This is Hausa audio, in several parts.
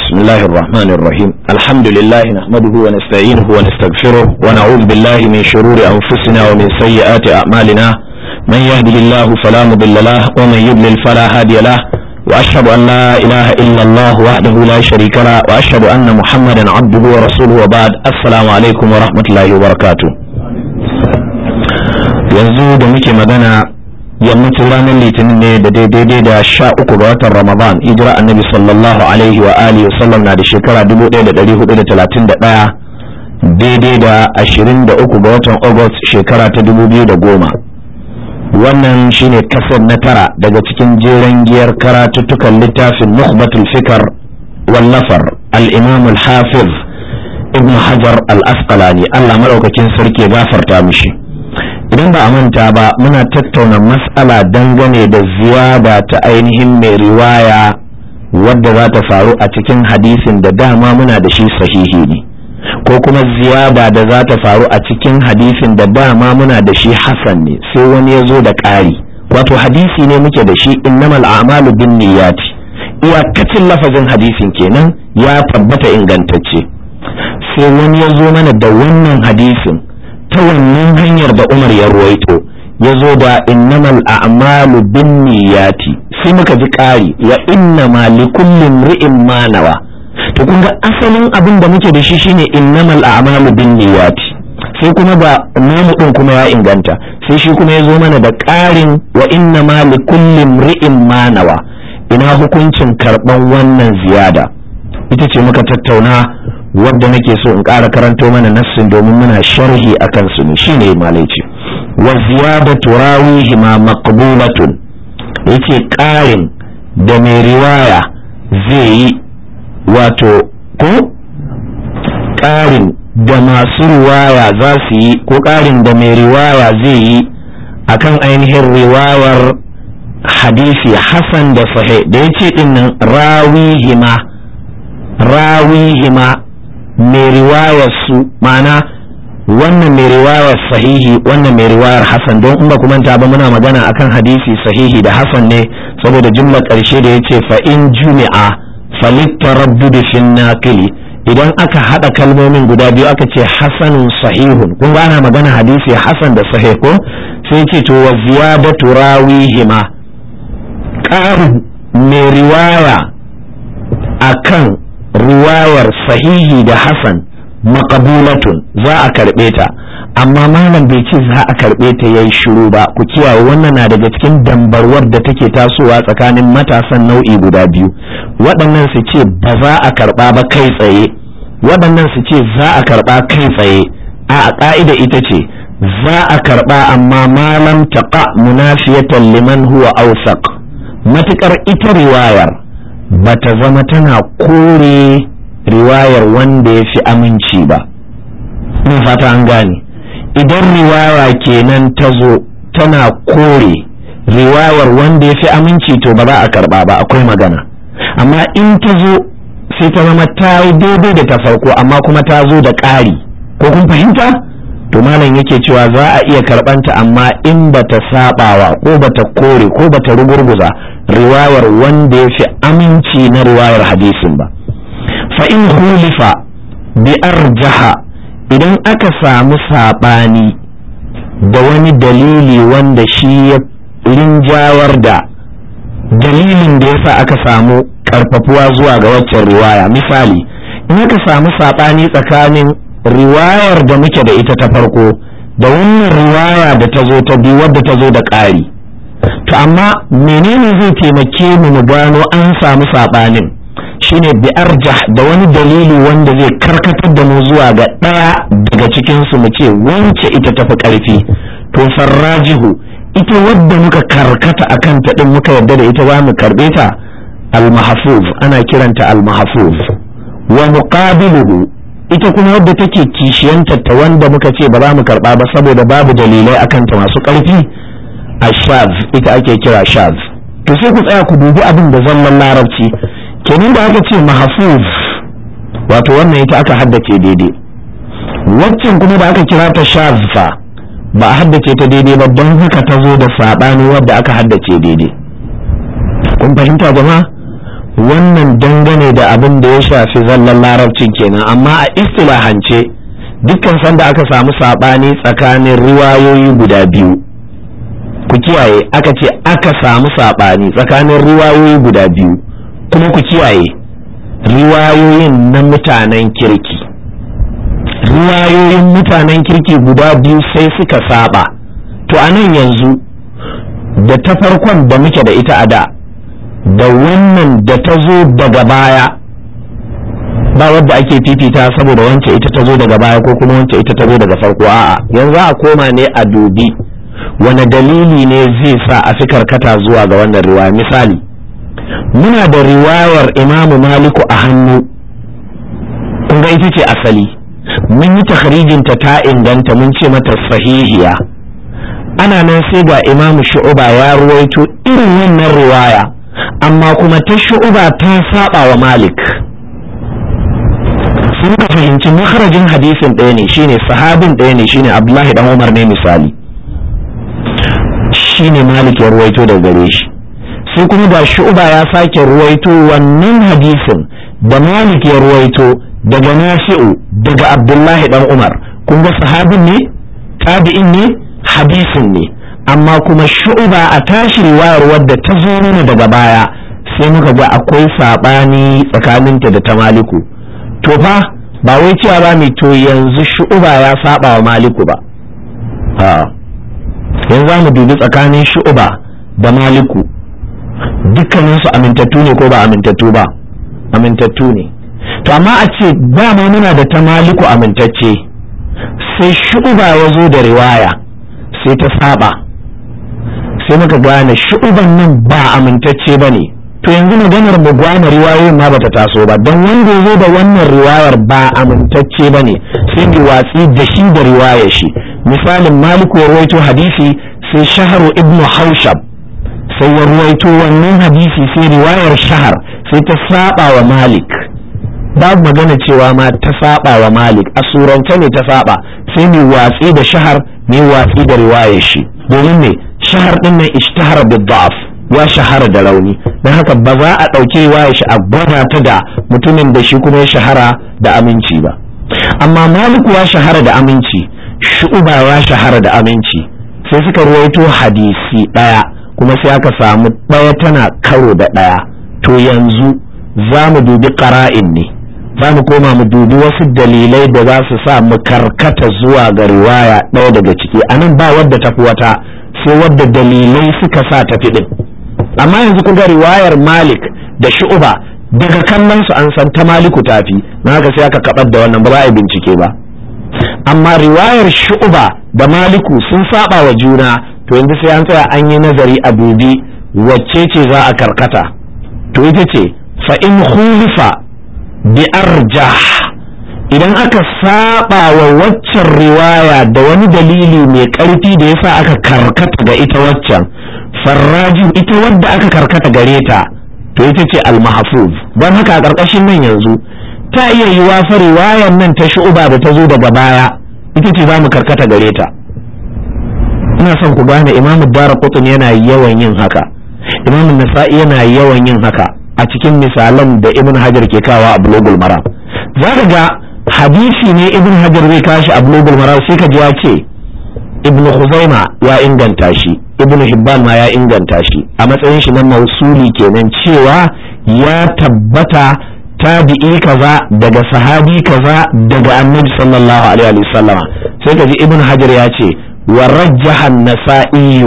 بسم الله الرحمن الرحيم الحمد لله نحمده ونستعينه ونستغفره ونعوذ بالله من شرور أنفسنا ومن سيئات أعمالنا من يهده الله فلا مضل له ومن يضلل فلا هادي له وأشهد أن لا إله إلا الله وحده لا شريك له وأشهد أن محمدا عبده ورسوله وبعد السلام عليكم ورحمة الله وبركاته. yanzu da muke magana yammacin ranar litinin ne da daidai da 13 ga watan ramadan hijira annabi sallallahu alaihi wa alihi wasallam na da shekara 1431 daidai da 23 ga watan august shekara ta 2010. wannan shine kasar na tara daga cikin jeren giyar karatuttukan littafin nukhbatul fikr wallafar al-imam al-hafiz ibn hajar al-asqalani Allah madaukakin sarki gafarta mishi. idan ba a manta ba muna tattauna mas'ala dangane da ziyada ta ainihin mai riwaya wadda za ta faru a cikin hadisin da dama muna da shi sahihi ne, ko kuma ziyada da za ta faru a cikin hadisin da dama muna da shi hasan ne sai wani ya zo da ƙari. wato hadisi ne muke da shi innamal a'malu bin niyyati, iyakacin lafazin hadisin kenan ya tabbata ingantacce, sai wani ya zo mana da wannan hadisin ta wannan hanyar da Umar ya ruwaito ya zo da innamal a'malu bin niyyati, sai muka ji ƙari wa innama likulli imri'in ma nawa. to kun ga asalin abin da muke da shi shine innamal a'malu bin niyyati, sai kuma ba namu din kuma ya inganta, sai shi kuma ya zo mana da ƙarin wa innama likulli imri'in ma nawa. ina hukuncin karban wannan ziyada ita ce muka tattauna, wadda nake so in ƙara karanto mana nassin domin muna sharhi akan su ne. shine malai ce wa ziyadatu rawihi ma maqbulatun, yace ƙarin da mai riwaya zai yi, wato ko ƙarin da masu riwaya za su yi, ko ƙarin da mai riwaya zai yi akan ainihin riwayar hadisi hasan da sahih da yace dinnan rawihima mai riwayar su, ma'ana wannan mai riwayar sahihi wannan mai riwayar hasan. don in ba ku manta ba muna magana akan hadisi sahihi da hasan ne saboda jumlar ƙarshe da yace fa in jumi'a falittaraddud fi naqili, idan aka hada kalmomin guda biyu aka ce hasanun sahihun, kun ga ana magana hadisi hasan da sahih ko, sai ce to wa ziyadatu rawihima, ƙarin mai riwaya akan riwayar sahihi da hasan maqbulatun, za a karbe ta, amma malam bai ce za a karbe ta yayi shiru ba. ku kiyaye wannan na daga cikin dambarwar da take tasowa tsakanin matasan nau'i guda biyu, waɗannan su ce ba za a karba ba kai tsaye, waɗannan su ce za a karba kai tsaye. a ƙa'ida ita ce za a karba amma malam taqa munafiyatan liman huwa awsaq, matukar ita riwayar bata zama tana kore riwayar wanda ya fi aminci ba. ina fata an gane, idan riwaya kenan ta zo tana kore riwayar wanda ya fi aminci to ba za a karba ba, akwai magana. amma in ta zo sai ta zama ta yi daidai da ta farko amma kuma ta zo da ƙari, ko kun fahimta, to malam yake cewa za a iya karbanta amma in bata sabawa ko bata kore ko bata rugurguza riwayar wanda ya fi aminci na riwayar hadisin ba. fa in hulifa bi arjaha, idan aka samu sabani da wani dalili wanda shi ya rinjawar da dalilin da yasa aka samu karfafuwa zuwa ga waccan riwaya. misali, in aka samu sabani tsakanin riwayar da muke da ita ta farko da wannan riwaya da ta zo ta biyu wadda ta zo da ƙari, to amma menene zai taimake mu gano an samu sabanin shine bi arjah, da wani dalili wanda zai karkatar da mu zuwa ga ɗaya daga cikin su mu ce wance ita tafi ƙarfi. to farrajihu, ita wadda muka karkata akan ta din muka yarda da ita za mu karbe ta, al-mahfuz, ana kiranta al-mahfuz. wa muqabiluhu, ita kuma wadda take kishiyanta ta wanda muka ce ba za mu karba ba saboda babu dalilai akan ta masu ƙarfi, ashaz, ita ake kira shaz. to sai ku tsaya ku dubi abin da zallan larabci kenan da aka ce mahfuz, wato wannan ita aka haddace daidai, waccan kuma da aka kira ta shaz fa ba a haddace ta daidai ba, don haka ta zo da sabani wadda aka haddace daidai. kun fahimta jama'a? wannan dangane da abin da ya shafi zallan larabcin kenan, amma a istilahance dukkan sanda aka samu sabani tsakanin riwayoyi guda biyu, ku kiyaye aka ce aka samu sabani tsakanin riwayoyi guda biyu, kuma ku kiyaye riwayoyin na mutanen kirki, riwayoyin mutanen kirki guda biyu sai suka saba. To anan yanzu da ta farkon da muke da ita a da wannan da ta zo daga baya, ba wadda ake fifita saboda wance ita ta zo daga baya ko kuma wance ita ta zo daga farko. A'a, yanzu a koma ne a dubi wani dalili ne zai sa a fi karkata zuwa ga wannan riwaya. Misali, muna da riwayar Imamu Maliku a hannu, kun ga ita ce asali, mun yi takhrijinta ta inganta, mun ce mata sahihiya. Ana nan sai ga Imamu Shu'ba ya ruwaito irin wannan riwaya, amma kuma ta Shu'ba ta saba wa Malik. Sun ka fahimci makharajin hadisin ɗaya ne, shine sahabin ɗaya ne, shine Abdullahi dan Umar ne misali, shine Malik ya ruwaito daga gare shi. Sai kuma da Shu'ba ya sake ruwaito wannan hadisin da Malik ya ruwaito daga Nafi'u daga Abdullahi dan Umar. Kun ga sahabin ne, tabi'in ne, hadisin ne, amma kuma Shu'ba a tashi riwayar wadda ta zo mana daga baya sai muka ga akwai sabani tsakaninta da ta Maliku. To fa ba wai cewa ba mai to yanzu Shu'ba ya saba wa Maliku ba, yanzu za mu dubi tsakanin Shu'ba da Maliku, dukkaninsu amintattu ne ko ba amintattu ba? Amintattu ne. To amma a ce ba ma muna da ta Maliku amintacce, sai Shu'ba ya zo da riwaya sai ta saba, sai muka gane Shu'ban nan ba amintacce ba ne. To yanzu maganar mu gwana riwayoyin ma bata taso ba, don wanda ya zo da wannan riwayar ba amintacce ba ne, sai ki watsi da shi da riwayar shi. Misalin Maliku ya ruwaito hadisi sai Shaharu ibnu Haushab sai ya ruwaito wannan hadisi, sai riwayar Shahar sai ta saba wa Malik. Babu magana cewa ma ta saba wa Malik, a surance ne ta saba, sai ni watsi da Shahar ne watsi da riwayar shi, domin ne Shahar din nan ishtahara bid-da'af, ya shahara da rauni, don haka ba za a ɗauki riwayar shi a gwada ta da mutumin da shi kuma ya shahara da aminci ba. Amma Maliku ya shahara da aminci, Shu'ba ya shahara da aminci, sai suka ruwaito hadisi ɗaya, kuma sai aka samu ɗaya tana karo da ɗaya. To yanzu za mu dubi ƙara'in ne, za mu koma mu dubi wasu dalilai da za su sa mu karkata zuwa ga riwaya ɗaya daga ciki. A nan ba wadda tafi wata, sai wadda dalilai suka sa tafi ɗin. Amma yanzu kun ga riwayar Malik da Shu'ba daga kallon su an san ta Maliku tafi, na haka sai aka kabar da wannan, ba za a yi bincike ba. Amma riwayar Shu'ba da Maliku sun saba wa juna, to yanzu sai an tsaya an yi nazari a dubi wacce ce za a karkata. To ita ce fa in khulifa bi arjah, idan aka saba wa waccan riwaya da wani dalili mai ƙarfi da yasa aka karkata ga ita waccan, farrajin ita wadda aka karkata gare ta to ita ce al-mahfuz. Don haka a ƙarƙashin nan yanzu ta iya yiwa fa riwayar nan ta Shu'ba da ta zo daga baya ita ce za mu karkata gare ta. Ina son ku gane Imam Daraqutni yana yawan yin haka, Imam Nasa'i yana yawan yin haka a cikin misalan da Ibn Hajar ke kawa a Bulughul Maram. Za ka ga hadisi ne Ibn Hajar zai kashi a Bulughul Maram sai ka ji ya ce Ibn Khuzaima ya inganta shi, Ibn Hibban ma ya inganta shi, a matsayin shi na mausuli kenan, cewa ya tabbata tabi'i kaza daga sahabi kaza daga Annabi sallallahu alaihi wasallam. Sai ka ji Ibn Hajar ya ce wa rajjaha an-Nasa'i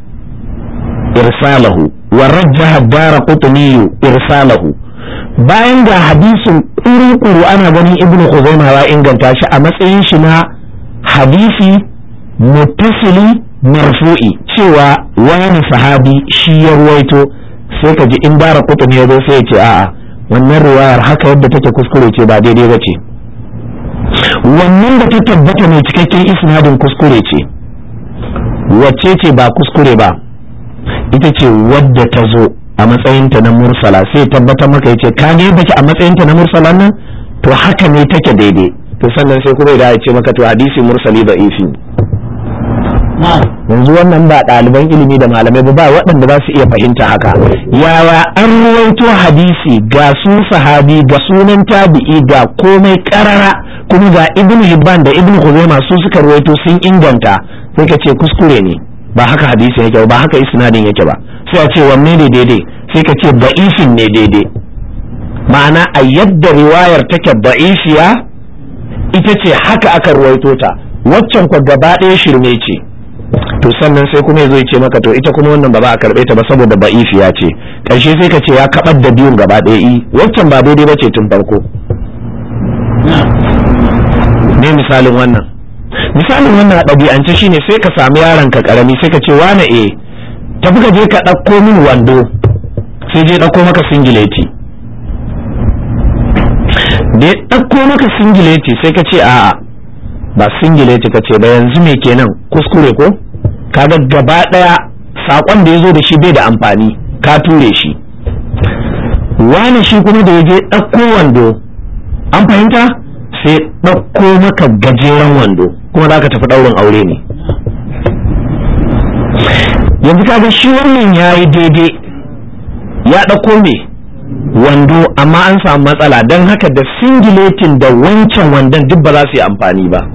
irsalahu wa rajjaha ad-Daraqutni irsalahu. Bayan ga hadisin ƙuru ana ganin Ibn Khuzaima ya inganta shi a matsayin shi na hadisi muttasili marfu'i, cewa wani sahabi shi ya ruwaito, sai ka ji in Daraqutni ya zo sai ya ce a'a wannan riwayar haka yadda take kuskure ce, ba daidai ba ce. Wannan da ta tabbata mai cikakken isnadin kuskure ce. Wacce ce ba kuskure ba? Ita ce wadda ta zo a matsayinta na mursala, sai tabbatar maka ya ce ka ne baki a matsayinta na mursala nan, to haka ne take daidai. To sannan sai kuma idan ya ce maka to hadisi mursali da ifi. yanzu wannan ba ɗaliban ilimi da malamai ba waɗanda za su iya fahimta haka. Yaya an ruwaito hadisi ga su sahabi ga sunan tabi'i ga komai karara kuma ga Ibn Hibban da Ibn Khuzaimah su suka ruwaito sun inganta, sai ka ce kuskure ne, ba haka hadisi yake ba haka isnadin yake ba, sai a ce wanne ne daidai, sai ka ce da'ifin ne daidai. Ma'ana a yadda riwayar take da'ifiya ita ce haka aka ruwaito ta, waccan kwa gaba ɗaya shirme ce. To sannan sai kuma yazo ya ce maka to ita kuma wannan ba za a karbe ta ba saboda da'ifiya ce, karshe sai ka ce ya kabar da biyun gaba ɗaya, waccan ba daidai ba ce tun farko. Ne misalin wannan a ɗabi'ance shine sai ka samu yaron ka karami sai ka ce wane tafi ka je ka ɗauko min wando, sai je ɗauko maka singileti. Da ya ɗauko maka singileti sai ka ce a'a ba singileti ka ce ba, yanzu me kenan kuskure ko? Kaga gaba ɗaya saƙon da ya zo da shi bai da amfani, ka ture shi. Wani shi kuma da ya je ɗauko wando, an fahimta, sai ɗauko maka gajeren wando kuma za ka tafi ɗaurin aure ne. Yanzu kaga shi wannan ya yi daidai, ya ɗauko me wando, amma an samu matsala, don haka da singiletin da wancan wandon duk ba za su yi amfani ba.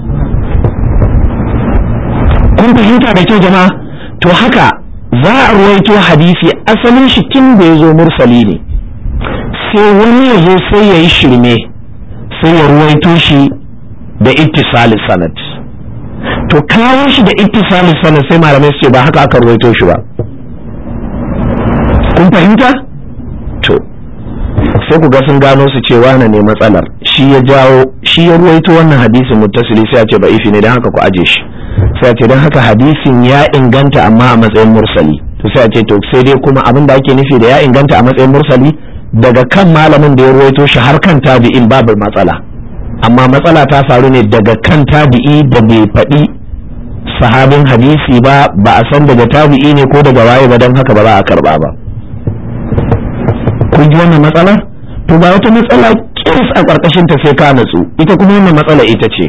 Kun fahimta da kyau jama'a? To haka za a ruwaito hadisi asalin shi tun da ya zo mursali ne, sai wani ya zo sai ya yi shirme sai ya ruwaito shi da ittisali sanad. To kawo shi da ittisali sanad sai malamai su ce ba haka aka ruwaito shi ba. Kun fahimta? To sai ku ga sun gano su ce wane ne matsalar, shi ya ruwaito wannan hadisin muttasili, sai a ce ba'ifi ne don haka ku aje shi, sai a ce don haka hadisin ya inganta amma a matsayin mursali. To sai a ce to sai dai kuma abin da ake nufi da ya inganta a matsayin mursali daga kan malamin da ya ruwaito shi har kan tabi'in babu matsala, amma matsala ta faru ne daga kan tabi'i da bai faɗi sahabin hadisi ba a san daga tabi'i ne ko daga waye ba, don haka ba za a karba ba. Kun ji wannan matsala? To ba wata matsala kiris a ƙarƙashin ta sai ka natsu, ita kuma wannan matsala ita ce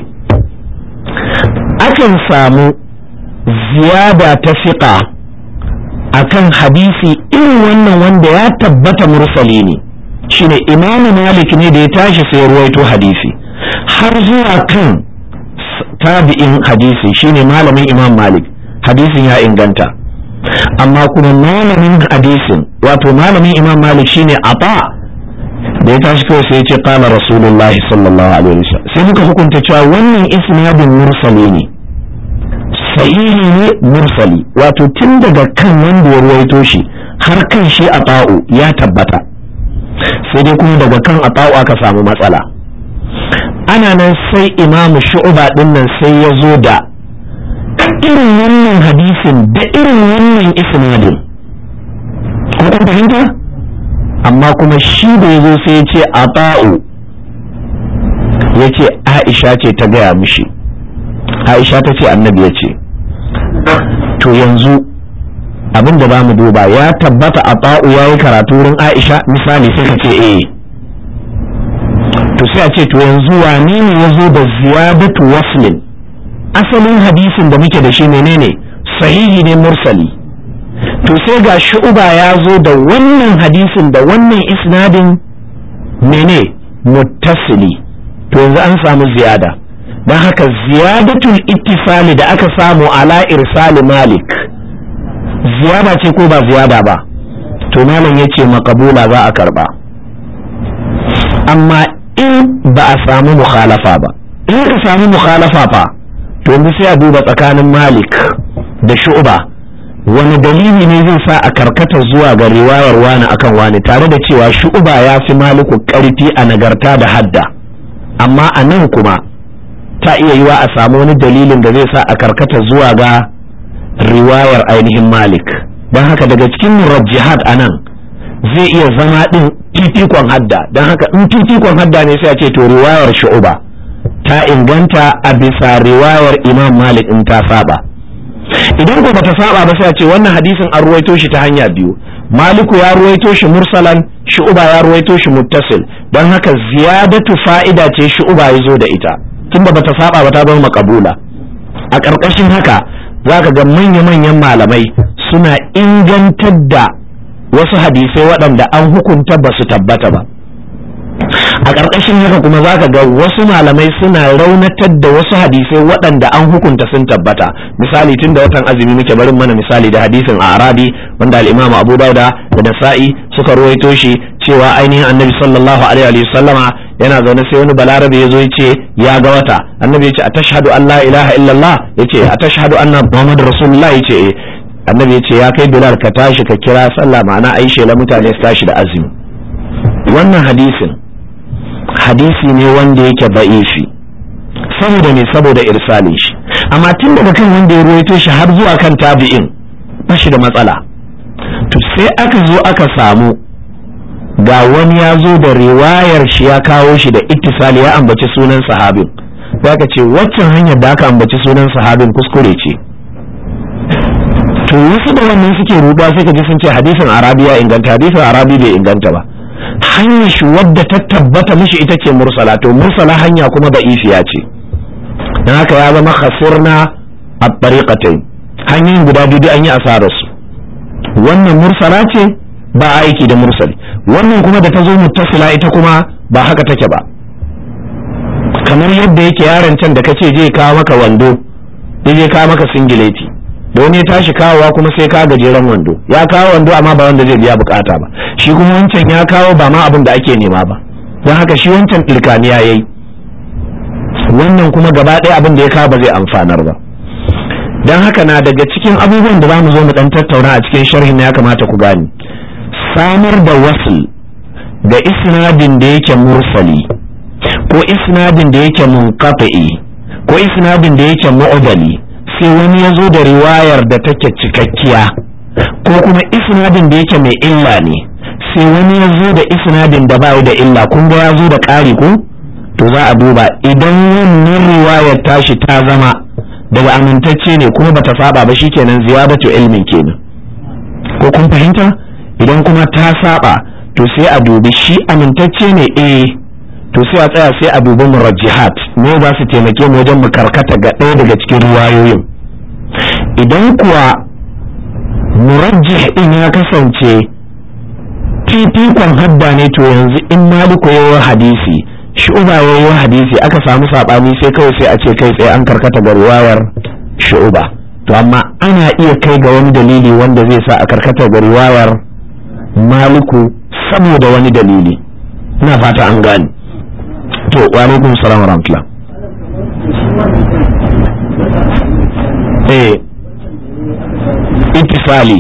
akan samu ziyada ta fiqa akan hadisi irin wannan wanda ya tabbata mursali ne, shine Imam Malik ne da ya tashi sai ruwaito hadisi har zuwa kan tabi'in hadisi shine malamin Imam Malik, hadisin ya inganta, amma kuma malamin hadisin wato malamin Imam Malik shine Ata da ya tashi kawai sai ya ce qala Rasulullahi sallallahu alaihi wasallam, sai muka hukunta cewa wannan isnadin mursali ne, sahihi ne mursali, wato tun daga kan wanda ya ruwaito shi har kan shi Ata'u ya tabbata, sai dai kuma daga kan Ata'u aka samu matsala. Ana nan sai Imam Shu'ba din nan sai ya zo da irin wannan hadisin da irin wannan isnadin, ko kun fahimta? Amma kuma shi da ya zo sai ya ce Ata'u ya ce Aisha ce ta gaya mishi, Aisha ta ce annabi ya ce. To yanzu abin da ba mu duba ya tabbata Ata'u ya yi karatu wurin Aisha misali, sai ka ce to sai a ce to yanzu wane ne ya zo da ziyadatu waslin? Asalin hadisin da muke da shi menene? Sahihi ne mursali. To sai ga Shu'ba ya zo da wannan hadisin da wannan isnadin mene? Muttasili. To yanzu an samu ziyada, don haka ziyadatul ittisali da aka samu ala irsali Malik ziyada ce ko ba ziyada ba? To malam yace makabula za a karba, amma in ba a samu mukhalafa ba, in ka samu mukhalafa fa to yanzu sai a duba tsakanin Malik da Shu'ba wani dalili ne zai sa a karkata zuwa ga riwayar wani akan wani, tare da cewa Shu'ba ya fi Maliku karfi a nagarta da hadda, amma a nan kuma ta iya yiwa a samu wani dalilin da zai sa a karkata zuwa ga riwayar ainihin Malik. Don haka daga cikin murajjihat a nan zai iya zama din titikon hadda, don haka in titikon hadda ne sai a ce to riwayar Shu'ba ta inganta a bisa riwayar Imam Malik in ta saba. Idan ko bata saba ba sai a ce wannan hadisin an ruwaito shi ta hanya biyu, Maliku ya ruwaito shi mursalan, Shu'ba ya ruwaito shi muttasil, don haka ziyadatu fa'ida ce Shu'ba ya zo da ita, tunda bata saba ba ta zama makabula. A ƙarƙashin haka zaka ga manya-manyan malamai suna ingantar da wasu hadisai waɗanda an hukunta ba su tabbata ba. A ƙarƙashin haka kuma za ka ga wasu malamai suna raunatar da wasu hadisai waɗanda an hukunta sun tabbata. Misali, tun da watan azumi muke barin mana misali da hadisin Arabi wanda al-Imam Abu Dawuda da Nasa'i suka ruwaito shi cewa ainihin Annabi sallallahu alaihi wa sallama yana zaune sai wani balarabe ya zo ya ce ya ga wata. Annabi ya ce atashhadu an la ilaha illallah, ya ce atashhadu anna Muhammadur Rasulullah, ya ce eh. Annabi ya ce ya kai Bilal ka tashi ka kira sallah, ma'ana ai shela mutane su tashi da azumi. Wannan hadisi ne wanda yake da'ifi saboda ne, saboda irsalin shi, amma tun daga kan wanda ya ruwaito shi har zuwa kan tabi'in ba shi da matsala. To sai aka zo aka samu ga wani ya zo da riwayar shi ya kawo shi da ittisali, ya ambaci sunan sahabin, sai aka ce waccan hanyar da aka ambaci sunan sahabin kuskure ce. To wasu da wannan suke ruɗa sai ka ji sun ce hadisin Arabi ya inganta, hadisin Arabi bai inganta ba. Hanyar shi wadda ta tabbata mishi ita ce mursala, to mursala hanya kuma da ifiya ce, don haka ya zama khasirna a tariqatain, hanyoyin guda biyu an yi asararsu. Wannan mursala ce ba aiki da mursali, wannan kuma da ta zo muttasila ita kuma ba haka take ba. Kamar yadda yake yaron can da kace je kawo maka wando, je kawo maka singileti, da wani ya tashi kawowa kuma sai ka gajeren wando, ya kawo wando amma ba wanda zai biya bukata ba, shi kuma wancan ya kawo ba ma abin da ake nema ba, don haka shi wancan ɗirkaniya ya yi, wannan kuma gaba ɗaya abin da ya kawo ba zai amfanar ba. Don haka na daga cikin abubuwan da za mu zo mu ɗan tattauna a cikin sharhin ya kamata ku gani, samar da wasl da isnadin da yake mursali ko isnadin da yake munqati ko isnadin da yake mu'dali, sai wani ya zo da riwayar da take cikakkiya, ko kuma isnadin da yake mai illa ne sai wani ya zo da isnadin da bai da illa, kun ga ya zo da ƙari ko, to za a duba idan wannan riwayar tashi ta zama daga amintacce ne kuma bata saba ba, shikenan ziyadatu ilmin kenan, ko kun fahimta. Idan kuma ta saba to sai a dubi shi amintacce ne to sai a tsaya sai a dubi murajjihat, me za su taimake mu wajen mu karkata ga ɗaya daga cikin riwayoyin. Idan kuwa murajjih din ya kasance fifikon hadda ne, to yanzu in Maliku yayi hadisi, Shu'ba yayi hadisi, aka samu sabani sai kawai sai a ce kai tsaye an karkata ga riwayar Shu'ba. To amma ana iya kai ga wani dalili wanda zai sa a karkata ga riwayar Maliku saboda wani dalili, ina fata an gane. To wa alaikum salam wa rahmatullah. Ittifali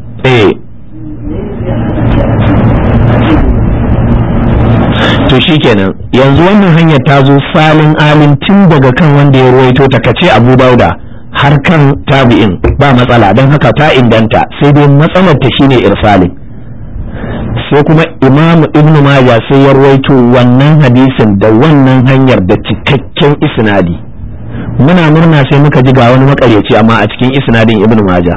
to shikenan yanzu wannan hanyar ta zo salin alin tun daga kan wanda ya ruwaito ta, kace Abu Dauda har kan tabi'in ba matsala, don haka ta inganta, sai dai matsalar ta shine irsalin. Sai kuma Imam Ibn Majah sai ya ruwaito wannan hadisin da wannan hanyar da cikakken isnadi. Muna murna sai muka ji ga wani makaryaci amma a cikin isnadin Ibn Majah.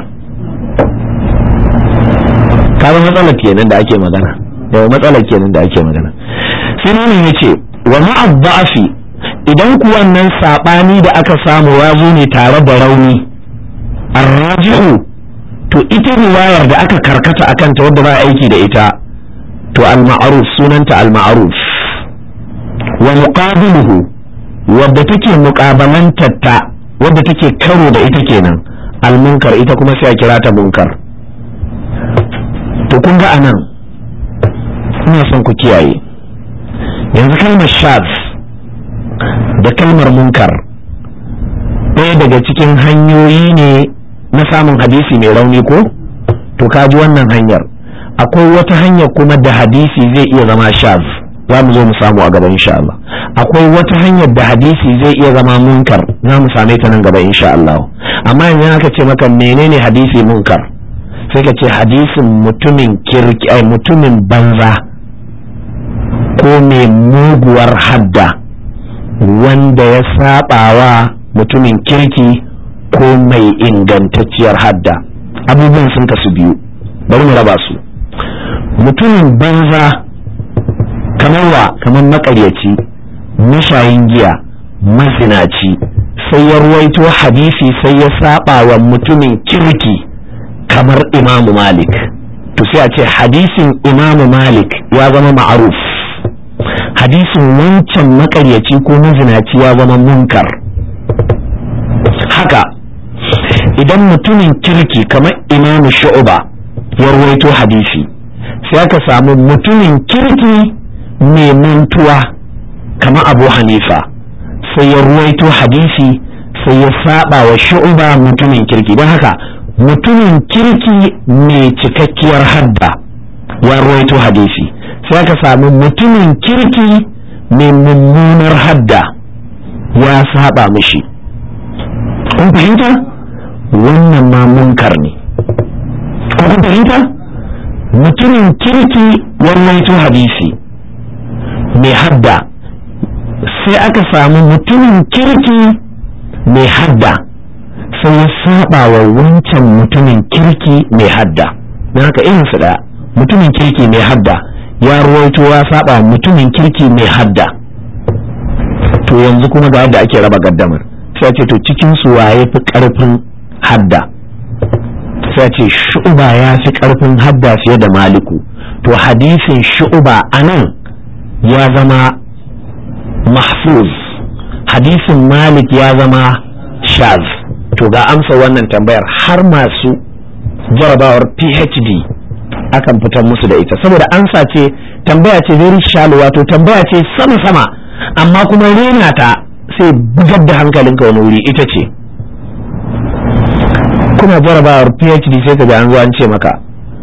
Kaga matsalar kenan da ake magana, yawa matsalar kenan da ake magana. Sai nan yace wa ma'a da'afi, idan ku wannan sabani da aka samu ya zo ne tare da rauni, arrajihu, to ita riwayar da aka karkata akan ta wadda ba aiki da ita, to al-ma'ruf, sunanta al-ma'ruf, wa muqabiluhu, wadda take muqabalantar ta, wadda take karo da ita kenan, al-munkar, ita kuma sai a kira ta munkar. To kun ga anan ina son ku kiyaye, yanzu kalmar shaz da kalmar munkar ɗaya daga cikin hanyoyi ne na samun hadisi mai rauni ko? To kaji wannan hanyar. Akwai wata hanyar kuma da hadisi zai iya zama shaz, za mu zo mu samu a gaba insha Allah. Akwai wata hanyar da hadisi zai iya zama munkar, za mu same ta nan gaba insha Allah. Amma yanzu aka ce maka menene hadisi munkar, sai ka ce hadisin mutumin kirki, mutumin banza ko mai muguwar hadda wanda ya sabawa mutumin kirki ko mai ingantacciyar hadda. Abubuwan sun kasu biyu, bari mu raba su. Mutumin banza kamar makaryaci, mashayin giya, mazinaci, sai ya ruwaito hadisi sai ya saba wa mutumin kirki kamar imamu malik, to sai a ce hadisin imamu malik ya zama ma'aruf, hadisin wancan makaryaci ko mazinaci ya zama munkar. haka idan mutumin kirki kamar imamu shu'ba ya ruwaito hadisi sai aka samu mutumin kirki mai mantuwa kamar abu hanifa sai ya ruwaito hadisi sai ya saba wa shu'ba mutumin kirki. don haka mutumin kirki mai cikakkiyar hadda ya ruwaito hadisi sai aka samu mutumin kirki mai mummunar hadda ya saba mishi. kun fahimta? wannan ma munkar ne. kun fahimta? mutumin kirki ya ruwaito hadisi mai hadda sai aka samu mutumin kirki mai hadda sai ya saba wa wancan mutumin kirki mai hadda. don haka irin su daya, mutumin kirki mai hadda ya ruwaito ya saba mutumin kirki mai hadda. to yanzu kuma ga yadda ake raba gaddamar, sai ce to cikin su waye fi karfin hadda, sai ce shu'ba ya fi karfin hadda fiye da maliku, to hadisin shu'ba anan ya zama mahfuz, hadisin malik ya zama shaz. to ga amsa wannan tambayar har masu jarabawar PhD akan fitar musu da ita, saboda ansa ce tambaya ce very shallow, wato tambaya ce sama sama amma kuma rena ta sai bugar da hankalinka wani wuri. ita ce kuna jarabawar PhD sai ka ga an zo an ce maka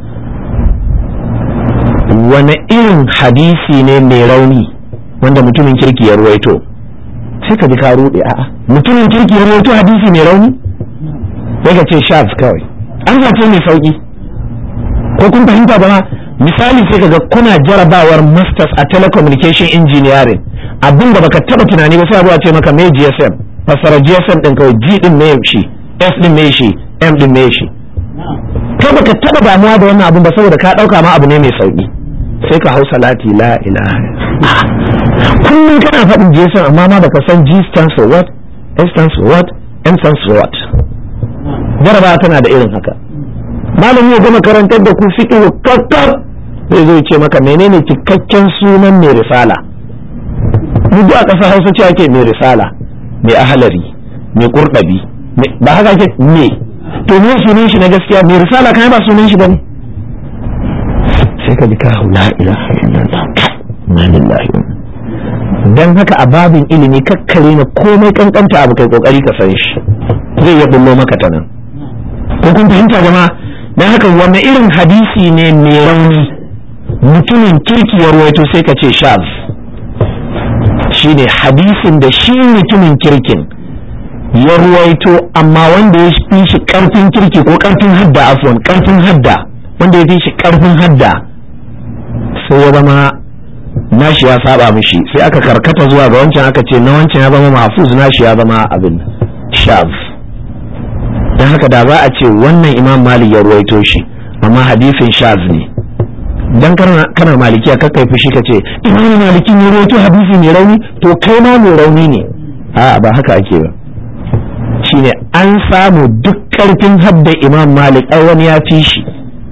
wani irin hadisi ne mai rauni wanda mutumin kirki ya ruwaito, sai ka ji ka rude. a'a mutumin kirki ya ruwaito hadisi mai rauni sai ka ce shaz kawai, an zace mai sauki. ko kun fahimta ba? misali sai kaga kuna jarabawar masters a telecommunication engineering, abinda baka taba tunani ba sai abuwa ce maka me GSM, fasara GSM din kawai, G din me shi, S din me shi, M din me shi. kai baka taba damuwa da wannan abin ba saboda ka dauka ma abu ne mai sauki, sai ka hausa lati la ilaha kullum kana faɗin GSM amma ma baka san G stands for what, S stands for what, M stands for what. jarabawa tana da irin haka. malami ya gama karantar da ku fiqh kakkar sai zai ce maka menene cikakken sunan mai risala. mu a ƙasar Hausa ce ake mai risala, mai ahlari, mai qurdabi, ba haka ake me to me sunan shi na gaskiya? mai risala kai ba sunan shi bane. sai ka ji ka la ilaha illallah ma lillahi. dan haka a babin ilimi kakkare na komai kankanta abu kai kokari ka san shi, zai ya bullo maka ta nan. ko kun fahimta jama'a? dan haka wanne irin hadisi ne mai rauni mutumin kirki ya ruwaito sai ka ce shaz, shine hadisin da shi mutumin kirkin ya ruwaito amma wanda ya fi shi karfin kirki ko karfin hadda, afwan karfin hadda, wanda ya fi shi karfin hadda sai ya zama nashi ya saba mishi, sai aka karkata zuwa ga wancan aka ce na wancan ya zama mahfuz, nashi ya zama abin shaz. dan haka da za a ce wannan imam malik ya ruwaito shi amma hadisin shaz ne, dan kana malikiya kakkai fushi ka ce imam malikin ya ruwaito hadisi mai rauni to kai ma mai rauni ne. a ba haka ake ba, shine an samu duk karfin hadda imam malik ai wani ya fi shi.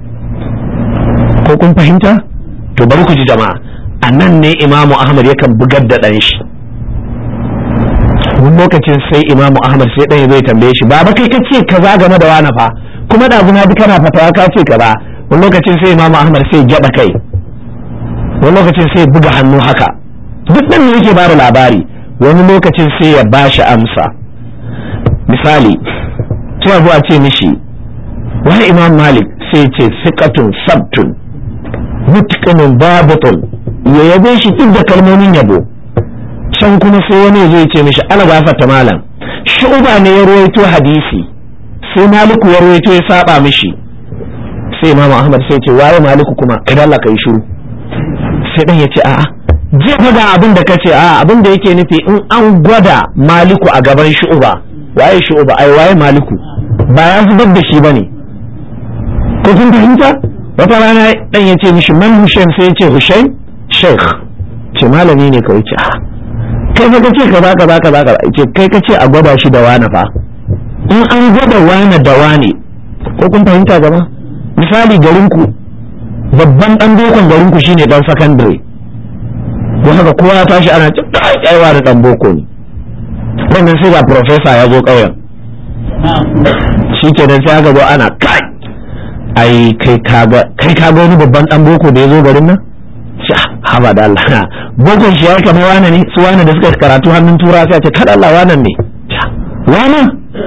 ko kun fahimta? to bari ku ji jama'a, a nan ne imamu ahmad yakan bugar da ɗan shi. wani lokacin sai imamu ahmad sai ɗan zai tambaye shi baba kai kace kaza game da wani fa, kuma da na bi kana fatawa ka ce kaza. wani lokacin sai imamu ahmad sai gyaɗa kai, wani lokacin sai buga hannu haka, duk ɗan ne yake bada labari. wani lokacin sai ya bashi amsa. misali sai zuwa ce mishi wai imam malik sai ce siqatun sabtun mutqinun babutun, ya yabe shi duk da kalmomin yabo. can kuma sai wani zai ce mishi ala gafarta malam, shu'ba ne ya ruwaito hadisi sai maliku ya ruwaito ya saba mishi. sai imamu ahmad sai ce waye maliku kuma? idan Allah kai shiru. sai dan ya ce a'a je faɗa abin da kace. a'a abin da yake nufi in an gwada maliku a gaban shu'ba, waye shu'ba ai waye maliku, ba ya zubar da shi bane. ko kun fahimta? wata rana dan yace mishi man Hushaim, sai yace Hushaim sheikh, ce malami ne kawai. ce kai fa kace kaza ce kai kace a gwada shi da wani fa in an gwada wani da wani ko kun fahimta gaba misali garinku babban dan bokon garinku shine dan secondary don haka kowa ya tashi ana ce aiwa da dan boko ne wannan sai ga professor ya zo kauyen shikenan sai aka zo ana kai ai kai kaga wani babban dan boko da ya zo garin nan haba da Allah bokon shi ya kama wane ne su wane da suka karatu hannun tura sai a ce kada Allah wannan ne wane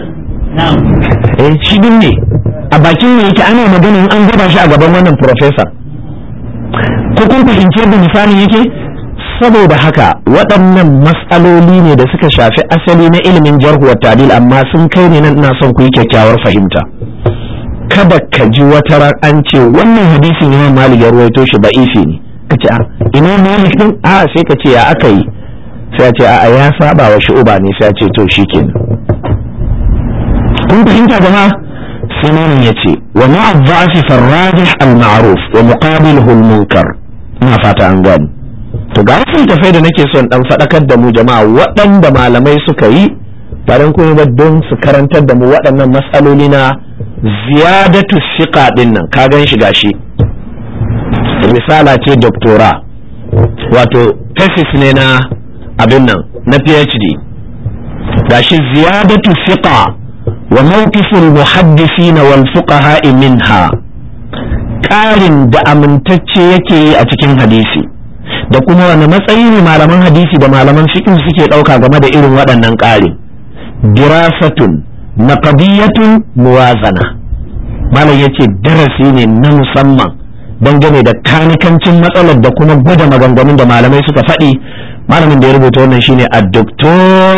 shi din ne a bakin ne yake ana magana in an gaba shi a gaban wannan professor ko kun fahimce da misali yake saboda haka waɗannan matsaloli ne da suka shafi asali na ilimin jarhu wa ta'dil amma sun kai ne nan ina son ku yi kyakkyawar fahimta kada ka ji wata ran an ce wannan hadisin Imam Malik ya ruwaito shi da'ifi ne ka ce Imam Malik din sai ka ce ya aka yi sai a ce ya saba wa shu'ba ne sai a ce to shikenan kun fahimta jama'a sai nan yace wa ma'a dha'fi farrajih al-ma'ruf wa muqabiluhu al-munkar ina fata an gani to ga wasu tafai da nake son dan fadakar da mu jama'a waɗanda malamai suka yi bayan kuma ba don su karantar da mu waɗannan matsaloli na ziyadatu siqa din nan ka gan shi gashi risala ce doctora wato thesis ne na abin nan na PhD gashi ziyadatu siqa wa mawqiful muhaddisina wal fuqaha minha ƙarin da amintacce yake yi a cikin hadisi da kuma wani matsayi ne malaman hadisi da malaman fiqh suke ɗauka game da irin waɗannan ƙarin dirasatun naqdiyatun muwazana malam yace darasi ne na musamman dangane da kanikancin matsalar da kuma gwada maganganun da malamai suka faɗi. Malamin da ya rubuta wannan shine ad-doktor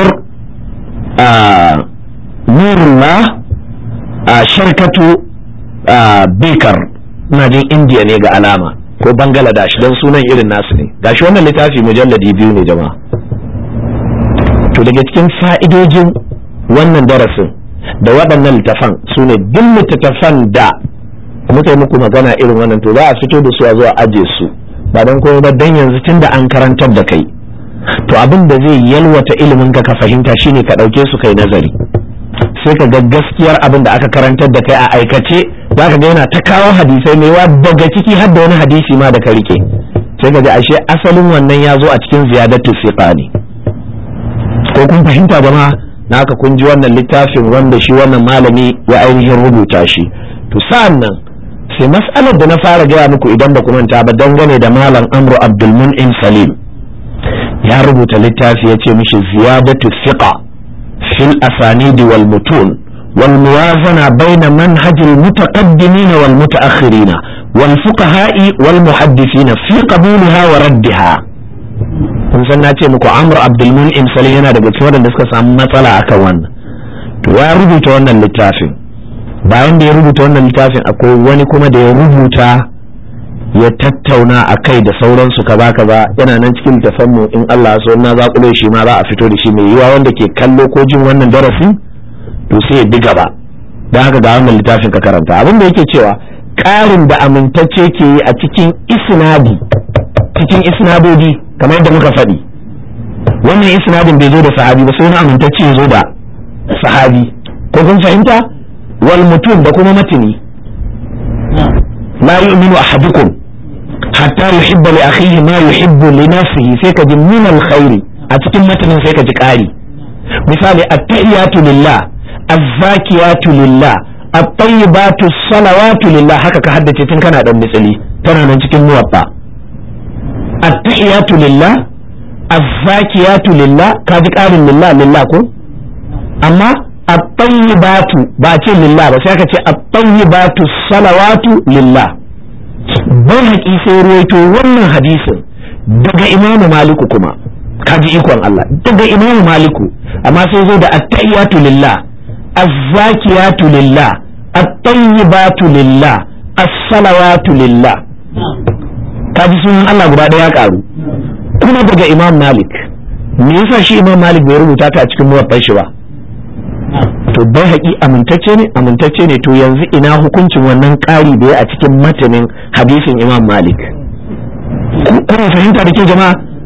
Nurullah Sharkatu Bekar, ina jin India ne ga alama ko Bangladesh don sunan irin nasu ne. Gashi wannan littafi mujalladi 2 ne jama'a. To daga cikin fa'idojin wannan darasin da waɗannan littafan su ne duk littattafan da muka yi muku magana irin wannan to za a fito da su a zo a aje su ba don komai ba dan yanzu tun da an karantar da kai to abin da zai yalwata ilimin ka fahimta shine ka ɗauke su kai nazari sai ka ga gaskiyar abin da aka karantar da kai a aikace za ka ga yana ta kawo hadisai mai wa daga ciki har da wani hadisi ma da ka rike sai ka ga ashe asalin wannan ya zo a cikin ziyadatu siqa ne. Ko kun fahimta jama'a? Na haka kun ji wannan littafin wanda shi wannan malami ya ainihin rubuta shi. To sa'an nan sai mas'alar da na fara gaya muku idan ba ku manta ba dangane da malam Amru Abdul Mun'im Salim ya rubuta littafi ya ce mishi ziyadatu thiqa fil asanid wal mutun wal muwazana baina manhaj al mutaqaddimin wal mutaakhirin wal fuqaha'i wal muhaddithin fi qabulha wa raddiha. kun san na ce muku Amr Abdul Mun'im Salim yana daga cikin wanda suka samu matsala akan wannan to ya rubuta wannan littafin. Bayan da ya rubuta wannan littafin akwai wani kuma da ya rubuta ya tattauna a kai da sauransu kaza yana nan cikin littafanmu in Allah so na zaƙulo shi ma za a fito da shi mai yiwa wanda ke kallo ko jin wannan darasin to sai ya diga ba don haka ga wannan littafin ka karanta abin da yake cewa ƙarin da amintacce ke yi a cikin isnadodi kamar yadda muka faɗi wannan isnadin bai zo da sahabi ba sai wani amintacce ya zo da sahabi ko kun fahimta wal mutum da kuma matini la yu'minu ahadukum hatta yuhibba li akhihi ma yuhibbu li nafsihi sai ka ji min alkhairi a cikin matanin sai ka ji ƙari misali at-tahiyatu lillah az-zakiyatu lillah at-tayyibatu salawatu lillah haka ka haddace tun kana dan misali tana nan cikin muwatta at-tahiyatu lillah az-zakiyatu lillah ka ji ƙarin lillah ko amma at-tayyibatu ba ce lillah ba sai aka ce at-tayyibatu salawatu lillah. Bai haƙi sai ruwaito wannan hadisin daga Imam Maliku kuma kaji ikon Allah daga Imam Maliku amma sai zo da at-tayyibatu lillah az-zakiyatu lillah at-tayyibatu lillah as-salawatu lillah kaji sunan Allah guda ɗaya ya karu kuma daga Imam Malik. Me yasa shi Imam Malik bai rubuta ta a cikin muwaffaq shi ba? To bai haƙi amintacce ne to yanzu ina hukuncin wannan ƙari da ya a cikin matanin hadisin Imam Malik. Kuna fahimta da ke jama'a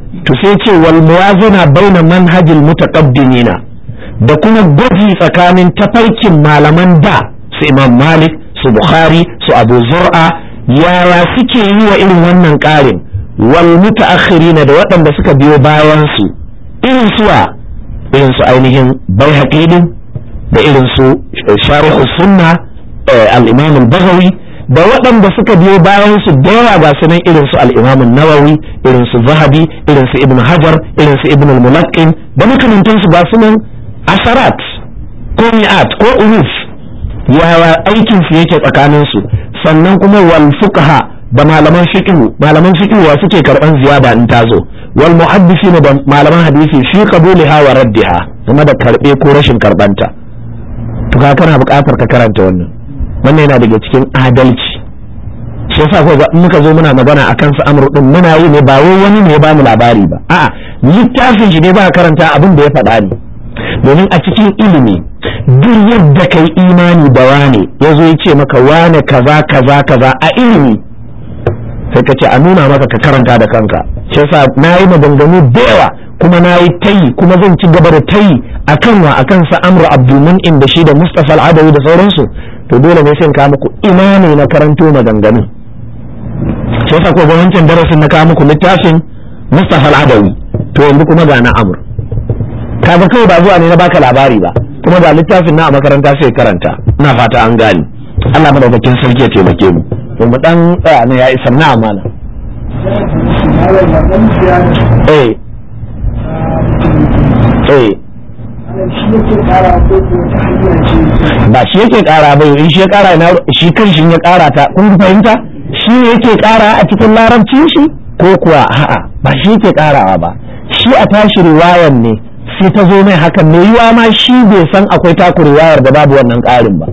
to sai ce wal muwazana baina manhajil mutaqaddimina da kuma gwaji tsakanin tafarkin malaman da su Imam Malik su Bukhari su Abu Zur'a yaya suke yi wa irin wannan ƙarin wal mutaakhirina da waɗanda suka biyo bayan su irin su ainihin Baihaqi da irin su Sharh Sunna al-Imam al-Baghawi da waɗanda suka biyo bayan su da yawa ga sunan irin su al-Imam an-Nawawi irin su Zahabi irin su Ibn Hajar irin su Ibn al-Mulaqqin da makamantan su ga sunan asarat ko mi'at ko uluf yawa aikin su yake tsakanin su sannan kuma wal fuqaha da malaman fiqh wa suke karban ziyada in tazo wal muhaddisin da malaman hadisi fi qabuliha wa raddiha kuma da karbe ko rashin karbanta to ka kana buƙatar ka karanta wannan yana daga cikin adalci shi yasa ko muka zo muna magana akan su amru din muna yi ne ba wai wani ne ya ba mu labari ba a'a littafin shi ne ba karanta abin da ya faɗa ne domin a cikin ilimi duk yadda kai imani da wane ya zo ya ce maka wane kaza a ilimi sai ka ce a nuna maka ka karanta da kanka shi yasa na yi maganganu da yawa kuma na yi tayi kuma zan ci gaba da tayi akan sa amru abdulmun'im da shi da mustafa al-adawi da sauransu to dole ne sai ka muku ina ne na karanto maganganu shi yasa ko wancan darasin na kawo muku littafin mustafa al-adawi to yanzu kuma ga na amru kaga kai ba zuwa ne na baka labari ba kuma ga littafin na a makaranta sai karanta ina fata an gani Allah madaukakin sarki ya taimake mu to mu dan tsaya ne ya isar na amana ba shi yake kara ba in shi ya kara shi kan shi ya kara ta kun fahimta shi yake kara a cikin larabcin shi ko kuwa a'a ba shi yake karawa ba shi a tashi riwayan ne sai ta zo mai hakan ne yiwa ma shi bai san akwai taku riwayar da babu wannan karin ba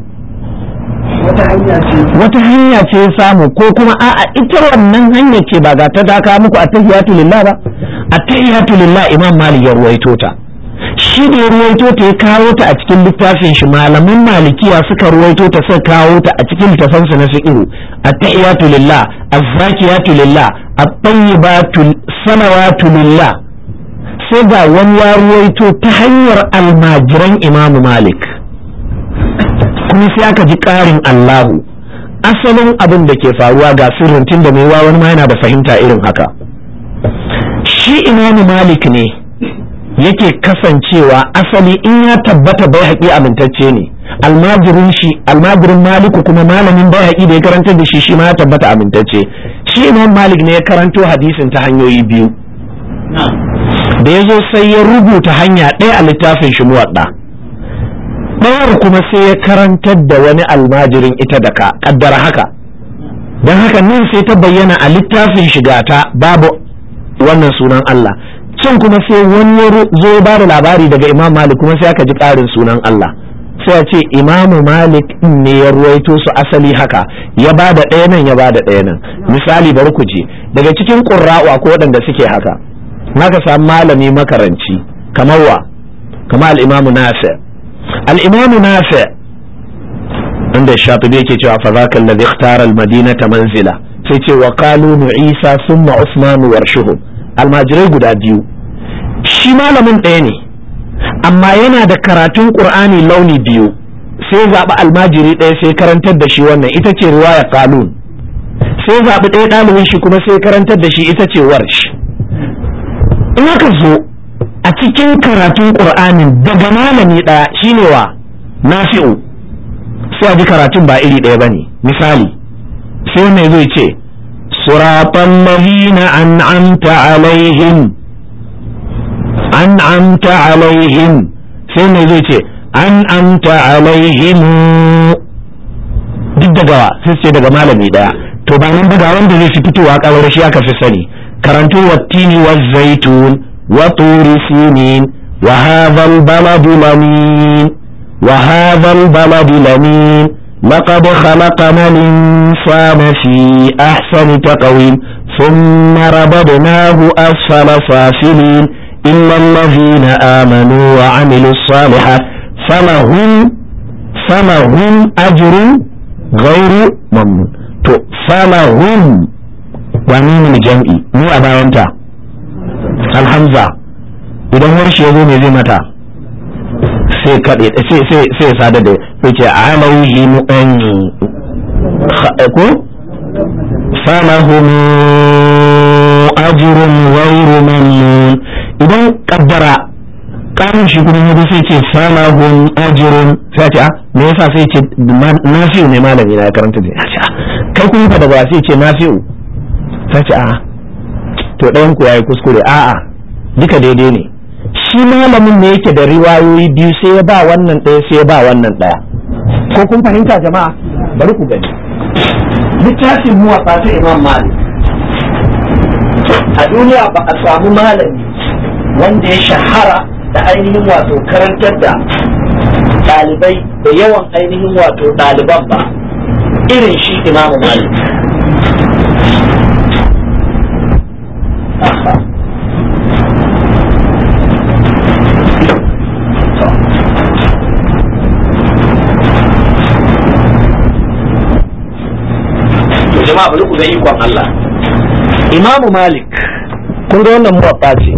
wata hanya ce ya samu ko kuma a'a ita wannan hanya ce ba ga ta daka muku attahiyatu lillah ba attahiyatu lillah Imam Malik ya ruwaito ta shi da ya ruwaito ta ya kawo ta a cikin littafin shi malaman malikiya suka ruwaito ta suka kawo ta a cikin littafin su na fiqh attahiyatu lillah azzakiyatu lillah at-tayyibatu salawatu lillah sai ga wani ya ruwaito ta hanyar almajiran Imam Malik kuma sai aka ji ƙarin Allahu asalin abin da ke faruwa ga sirrin tun da mai wani ma yana da fahimta irin haka shi Imam Malik ne yake kasancewa asali in ya tabbata bai haƙi amintacce ne almajirin Maliku kuma malamin bai haƙi da ya karanta da shi ma ya tabbata amintacce shi Imam Malik ne ya karanto hadisin ta hanyoyi biyu da ya zo sai ya rubuta hanya ɗaya a littafin shi muwadda ɗayar kuma sai ya karantar da wani almajirin ita da ka kaddara haka don haka nan sai ta bayyana a littafin shigata babu wannan sunan Allah can kuma sai wani ya zo ya bada labari daga Imam Malik kuma sai aka ji ƙarin sunan Allah sai ya ce Imam Malik ne ya ruwaito su asali haka ya bada ɗaya nan ya bada ɗaya nan misali bari ku je daga cikin qurra'u akwai waɗanda suke haka naka samu malami makaranci kamar kamar al-Imam Nafi inda Shatibi yake cewa fa zaka alladhi ikhtara al-madinata manzila sai ce wa qalu Isa thumma Usman warshuhum almajirai guda biyu shi malamin ɗaya ne amma yana da karatun Qur'ani launi biyu sai zaɓi almajiri ɗaya sai karantar da shi wannan ita ce riwaya qalun sai zaɓi ɗaya ɗalibin shi kuma sai karantar da shi ita ce warsh in aka zo a cikin karatun Qur'anin daga malami ɗaya shine wa Nafi'u sai a ji karatun ba iri ɗaya bane misali sai wannan zai ce suratal ladina an'amta alaihim sai wannan zai ce an'amta alaihim duk daga sai ce daga malami ɗaya to ba nan daga wanda zai fi fitowa kawar shi aka fi sani karantu wattini waz-zaitun wa turi sinin wa hadha al-baladu lamin لقد خلقنا الإنسان في أحسن تقويم ثم رددناه أسفل سافلين إلا الذين آمنوا وعملوا الصالحات فلهم أجر غير ممنون فلهم ومين الجمع مو أبا أنت alhamza idan warshi ya zo me zai mata sai kaɗe sai sada da sai ce alaihi mu'an ko falahum ajrun ghayru mamnun idan kaddara karin shi kuma yadda sai ce falahum ajrun sai ce me yasa sai ce nafi'u ne malami na karanta da kai kun fa da ba sai ce nafi'u sai ce to ɗayan ku yayi kuskure duka daidai ne shi malamin ne yake da riwayoyi biyu sai ya ba wannan ɗaya sai ya ba wannan ɗaya ko kun fahimta jama'a bari ku gani littafin muwatta ta Imam Malik a duniya ba a samu malami wanda ya shahara da ainihin wato karantar da ɗalibai da yawan ainihin wato ɗaliban ba irin shi Imam Malik. jama'a bari ku ga ikon Allah. Imam Malik kun ga wannan muwatta ce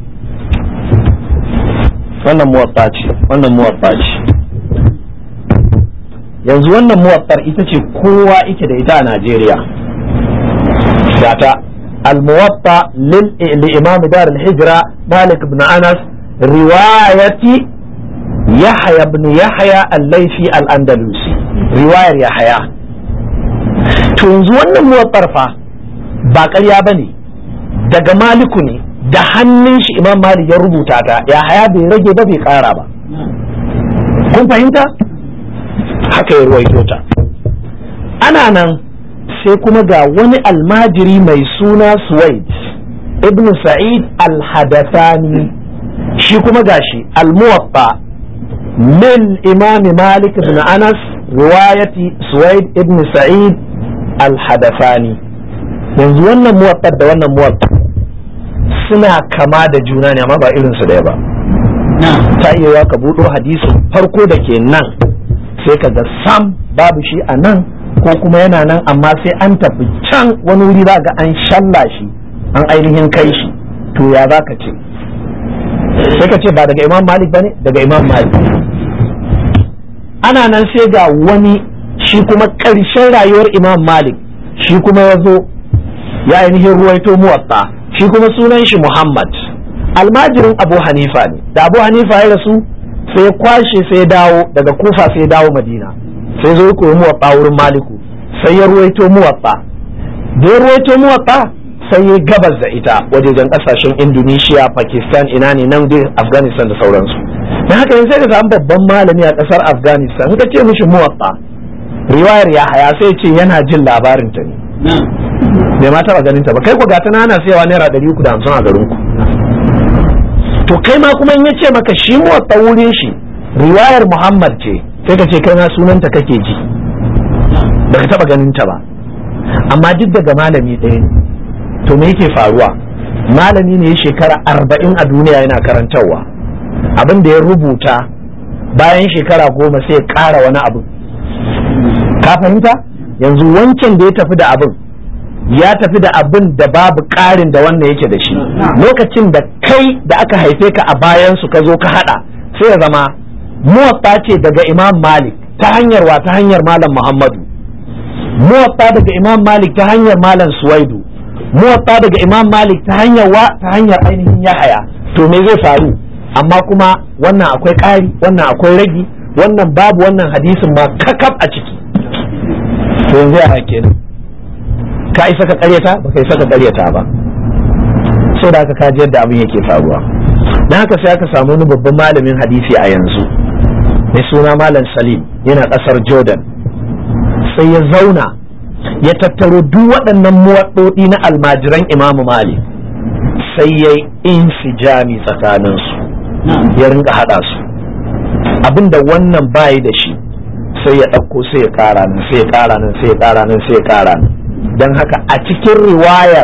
wannan muwatta ce yanzu wannan muwattar ita ce kowa yake da ita a Najeriya gata al-muwatta lil imam dar al-hijra Malik ibn Anas riwayati Yahya ibn Yahya al-Laythi al-Andalusi riwayar Yahya. To yanzu wannan muwattar fa ba ƙarya bane daga Maliku ne da hannun shi Imam Malik ya rubuta ta Yahya bai rage ba bai ƙara ba kun fahimta haka ya ruwaito ta. Ana nan sai kuma ga wani almajiri mai suna Suwaid ibn Sa'id al-Hadathani shi kuma gashi al-Muwatta min Imam Malik ibn Anas riwayati Suwaid ibn Sa'id al-Hadathani. Yanzu wannan muwatta da wannan muwatta suna kama da juna ne amma ba irin su ɗaya ba. Ta iya ka buɗo hadisin farko da ke nan sai ka ga sam babu shi a nan ko kuma yana nan amma sai an tafi can wani wuri za ga an shalla shi an ainihin kai shi to ya za ka ce sai ka ce ba daga Imam Malik ba ne daga Imam Malik. Ana nan sai ga wani shi kuma ƙarshen rayuwar Imam Malik shi kuma ya zo ya ainihin ruwaito muwatta shi kuma sunan shi Muhammad almajirin Abu Hanifa ne da Abu Hanifa ya rasu sai ya kwashe sai ya dawo daga Kufa sai ya dawo Madina sai zo koyi muwatta wurin Maliku sai ya ruwaito muwatta da ya ruwaito muwatta sai ya gabas da ita wajejen kasashen Indonesia Pakistan ina ne nan dai Afghanistan da sauransu. Dan haka yanzu sai ka samu babban malami a kasar Afghanistan ka ce mishi muwatta riwayar Yahaya sai ce yana jin labarin ta ne bai ma taba ganin ta ba kai ku gata na ana sayawa naira 350 a garin ku to kai ma kuma in yace maka shi muwatta wurin shi riwayar Muhammad ce sai ka ce kai ma sunanta kake ji baka taba ganin ta ba amma duk daga malami ɗaya ne. To me yake faruwa malami ne shekara 40 a duniya yana karantarwa abin da ya rubuta bayan shekara 10 sai ya ƙara wani abu ka fahimta yanzu wancan da ya tafi da abin ya tafi da abin da babu ƙarin da wannan yake da shi lokacin da kai da aka haife ka a bayan su ka zo ka hada sai ya zama muwatta ce daga Imam Malik ta hanyar wa ta hanyar Malam Muhammadu muwatta daga Imam Malik ta hanyar Malam Suwaidu muwatta daga Imam Malik ta hanyar wa ta hanyar ainihin Yahaya. To me zai faru amma kuma wannan akwai ƙari wannan akwai ragi wannan babu wannan hadisin ma kakaf a ciki to yanzu ya kenan ka isa ka karyata ba ka isa ka karyata ba so da aka kaji yadda abin yake faruwa. Dan haka sai aka samu wani babban malamin hadisi a yanzu mai suna Malam Salim yana ƙasar Jordan sai ya zauna ya tattaro duk waɗannan muwaɗɗoɗi na almajiran Imam Malik sai ya yi insijami tsakaninsu ya rinka haɗa su abinda wannan bayi da shi sai ya ɗauko sai ya ƙara nan sai ya ƙara nan sai ya ƙara nan sai ya ƙara nan. Don haka a cikin riwayar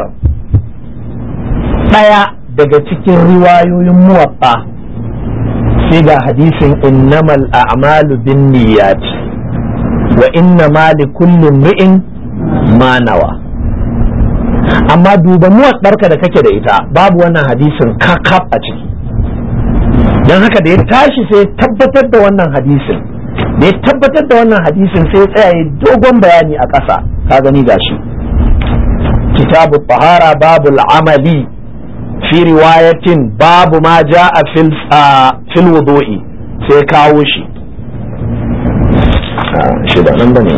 ɗaya daga cikin riwayoyin muwatta sai ga hadisin innamal a'malu bin niyyat wa innama likulli imri'in ma nawa amma duba muwaddarka da kake da ita babu wannan hadisin kakaf a ciki. don haka da ya tashi sai ya tabbatar da wannan hadisin sai ya tsaya dogon bayani a ƙasa. ka gani gashi kitabu tahara babul amali fi riwayatin babu ma ja'a fil wudu'i sai kawo shi da nan bane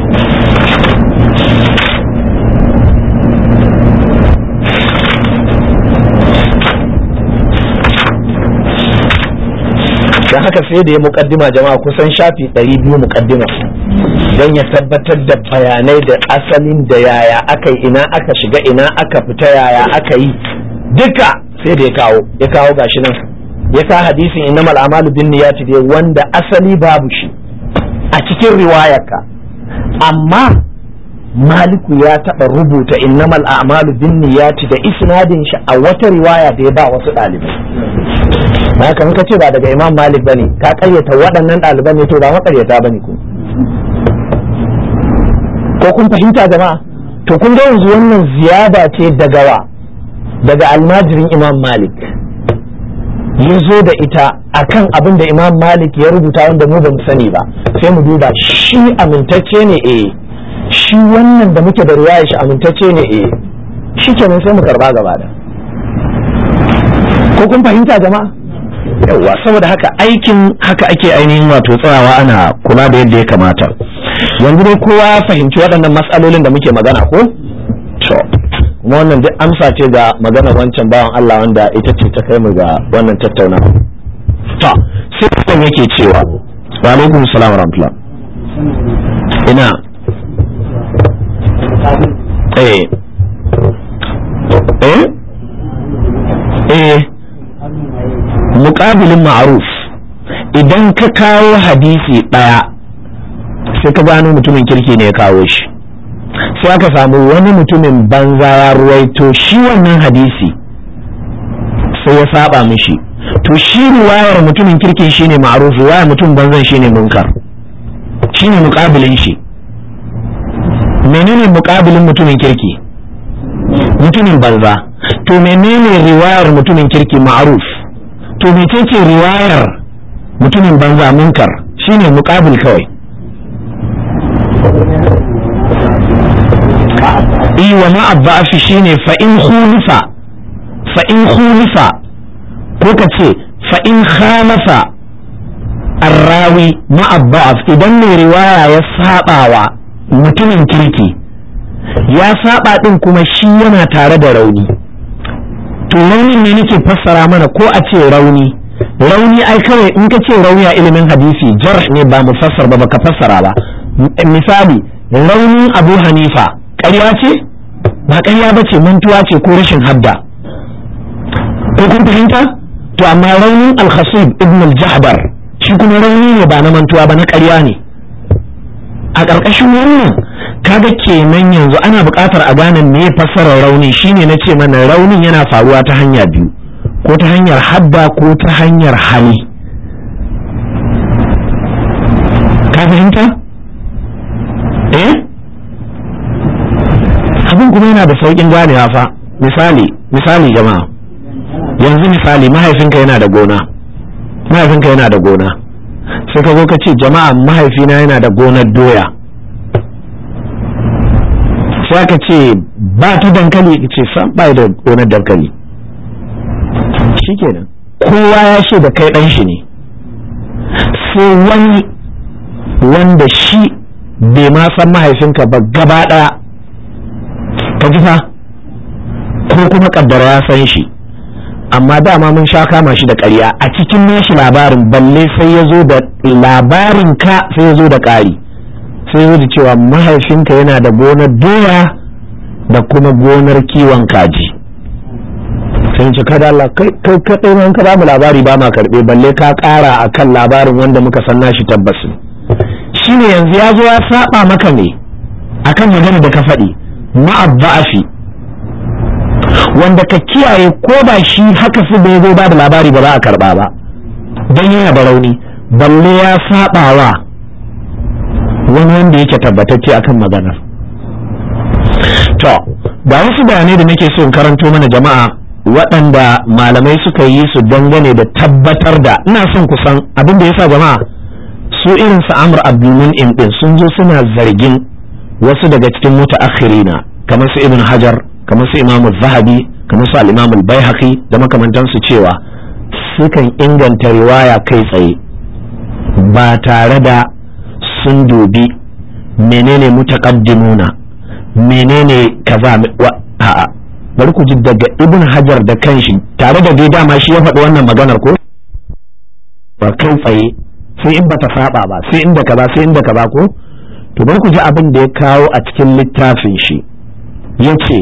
don haka sai da ya mukaddima jama'a kusan shafi 200 mukaddima don ya tabbatar da bayanai da asalin da yaya aka yi, ina aka shiga, ina aka fita, yaya aka yi duka sai da ya kawo gashi nan ya kawo hadisin innamal a'malu binniyati dai wanda asali babu shi a cikin riwayarka, amma Maliku ya taɓa rubuta innamal a'malu binniyati da isnadin shi a wata riwaya da ya ba wasu ɗalibai. haka in ka ce ba daga Imam Malik bane ka ƙaryata waɗannan ɗaliban ne, to ba maƙaryata bane ku. ko kun fahimta jama'a? to kun ga yanzu wannan ziyada ce daga almajirin Imam Malik ya zo da ita akan abin da Imam Malik ya rubuta wanda mu ba mu sani ba, sai mu duba shi amintacce ne shi wannan da muke da riwaya shi amintacce ne shi kenan sai mu karba gaba da. ko kun fahimta jama'a? yawa, saboda haka aikin haka ake ainihin wato tsayawa ana kula da yadda ya kamata. yanzu dai kowa ya fahimci waɗannan matsalolin da muke magana ko? to kuma wannan duk amsa ce ga magana wancan bawan Allah wanda ita ce ta kai mu ga wannan tattaunawa. to sai kan yake cewa wa alaikum salam wa rahmatullah. ina muƙabilin ma'aruf, idan ka kawo hadisi ɗaya sai ka gano mutumin kirki ne ya kawo shi, sai aka samu wani mutumin banza ya ruwaito shi wannan hadisi sai ya saba mishi, to shi riwayar mutumin kirkin shine ma'aruf, riwayar mutum banzan shine munkar, shine muƙabilin shi. menene muƙabilin mutumin kirki? mutumin banza. to menene riwayar mutumin kirki? ma'aruf. to mecece riwayar mutumin banza? munkar. shine muqabil kawai. wa ma abda'afi shine fa in khulifa ko kace fa in khalafa arrawi ma abda'af, idan mai riwaya ya sabawa mutumin kirki, ya saba din kuma shi yana tare da rauni. to raunin ne nake fassara mana, ko a ce rauni ai kawai in ka ce rauni a ilimin hadisi jarh ne, ba mufassar ba, baka fassara ba. misali raunin Abu Hanifa ƙarya ce? ba ƙarya ba ce, mantuwa ce ko rashin hadda. ko kun fahimta? to amma raunin Al-Khasib ibn al-Jahbar shi kuma rauni ne ba na mantuwa ba, na ƙarya ne. a ƙarƙashin wannan kaga kenan yanzu ana buƙatar a gane me fassarar rauni. shine na ce mana raunin yana faruwa ta hanya biyu, ko ta hanyar hadda ko ta hanyar hali. ka fahimta? abin kuma yana da sauƙin ganewa fa. misali jama'a, yanzu misali mahaifinka yana da gona sai ka zo ka ce jama'a mahaifina yana da gonar doya, sai ka ce ba ta dankali, ce san bai da gonar dankali. shikenan kowa ya ce da kai dan shi ne, sai wani wanda shi bai ma san mahaifinka ba gaba daya, ka ji fa, ko kuma kaddara ya san shi, amma dama mun sha kama shi da ƙarya a cikin nashi labarin, balle sai ya zo da labarin ka, sai ya zo da ƙari, sai ya zo da cewa mahaifinka yana da gonar doya da kuma gonar kiwon kaji. sai ce kada Allah kai kadai mun ka ba mu labari ba ma karbe, balle ka ƙara akan labarin wanda muka san nashi tabbas. shine yanzu ya zo ya saba maka ne akan magana da ka faɗi ma'abba'afi, wanda ka kiyaye ko ba shi haka su da yazo ba da labari ba za a karba ba dan yana da rauni, balle ya sabawa wani wanda yake tabbatacce akan maganar. to ga wasu bayanai da nake so in karanto mana jama'a waɗanda malamai suka yi su dangane da tabbatar da, ina son kusan abin da yasa jama'a su irin su Amr Abdul Mun'im din sun zo suna zargin wasu daga cikin mutaakhirina kamar su Ibn Hajar, kamar su Imam Zahabi, kamar su al-Imam al-Baihaqi da makamantansu cewa sukan inganta riwaya kai tsaye ba tare da sun dubi menene mutaqaddimuna menene kaza a'a bari ku ji daga Ibn Hajar da kanshi, tare da dai dama shi ya faɗi wannan maganar ko ba kai tsaye sai in bata saba ba, sai inda kaza sai inda kaza ko, to bari ku ji abin da ya kawo a cikin littafin shi. yace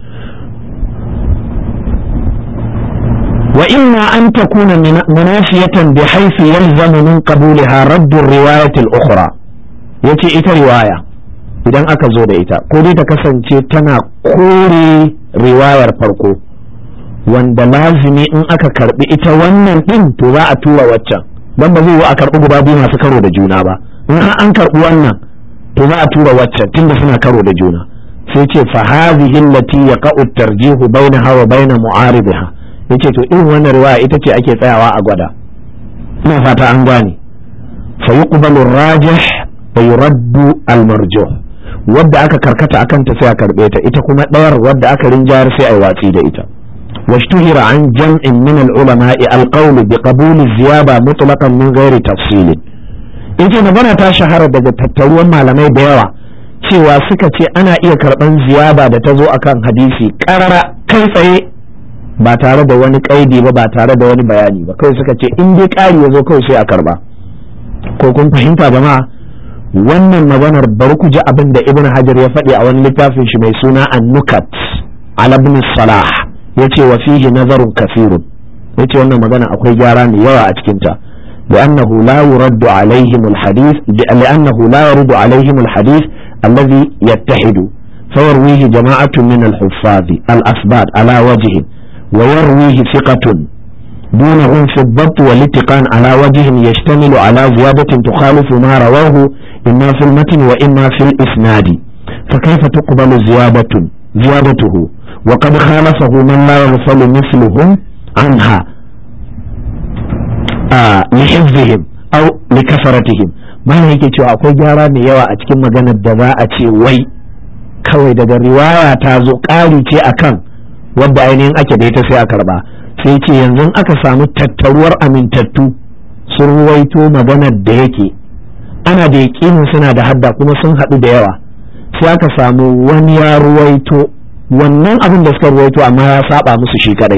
wa imma an takuna munafiyatan bihaythu yalzamu min qabulha radd ar-riwayat al-ukhra. yace ita riwaya idan aka zo da ita ko dai ta kasance tana kore riwayar farko wanda lazimi in aka karbi ita wannan din to za a tura waccan, dan ba zai yi a karbi guda biyu masu karo da juna ba. in an karbi wannan to za a tura waccan tunda suna karo da juna. sai ce fa hadhihi allati yaqa'u at-tarjihu bainaha wa bain mu'aribiha. yace to irin wannan riwaya ita ce ake tsayawa a gwada. ina fata an gane. fa yuqbalu ar-rajih wa yuraddu al-marjuh. wadda aka karkata akan ta sai a karbe ta, ita kuma ɗayar wadda aka rinjayar sai a watsi da ita. واشتهر عن جمع من العلماء القول بقبول الزيادة مطلقا من غير تفصيل. yace magana ta shahara daga tattaruwan malamai da yawa cewa suka ce ana iya karban ziyada da ta zo akan hadisi karara kai tsaye ba tare da wani kaidi ba tare da wani bayani ba, kawai suka ce in dai kari ya zo kawai sai a karba. ko kun fahimta jama'a? wannan maganar bari ku ji abin da Ibn Hajar ya faɗi a wani littafin shi mai suna An-Nukat ala Ibn Salah. yace wa fihi nazarun kathirun. yace wannan magana akwai gyara mai yawa a cikin ta. لأنه لا يرد عليهم الحديث الذي يتحد فيرويه جماعة من الحفاظ الأثبات على وجه ويرويه ثقة دونهم في الضبط والاتقان على وجه يشتمل على زيادة تخالف ما رواه إما في المتن وإما في الإسناد، فكيف تقبل زيادته وقد خالفه من لا يغفل مثلهم عنها لحفظهم أو لكثرتهم. ما yake cewa akwai gyara mai yawa a cikin maganar da za a ce wai kawai daga riwaya ta zo ƙari ce akan wadda ainihin ake da ita sai a karba. sai ce yanzu aka samu tattaruwar amintattu sun ruwaito maganar da yake ana da yaƙinin suna da hadda kuma sun haɗu da yawa, sai aka samu wani ya ruwaito wannan abin da suka ruwaito amma ya saba musu shi kadai.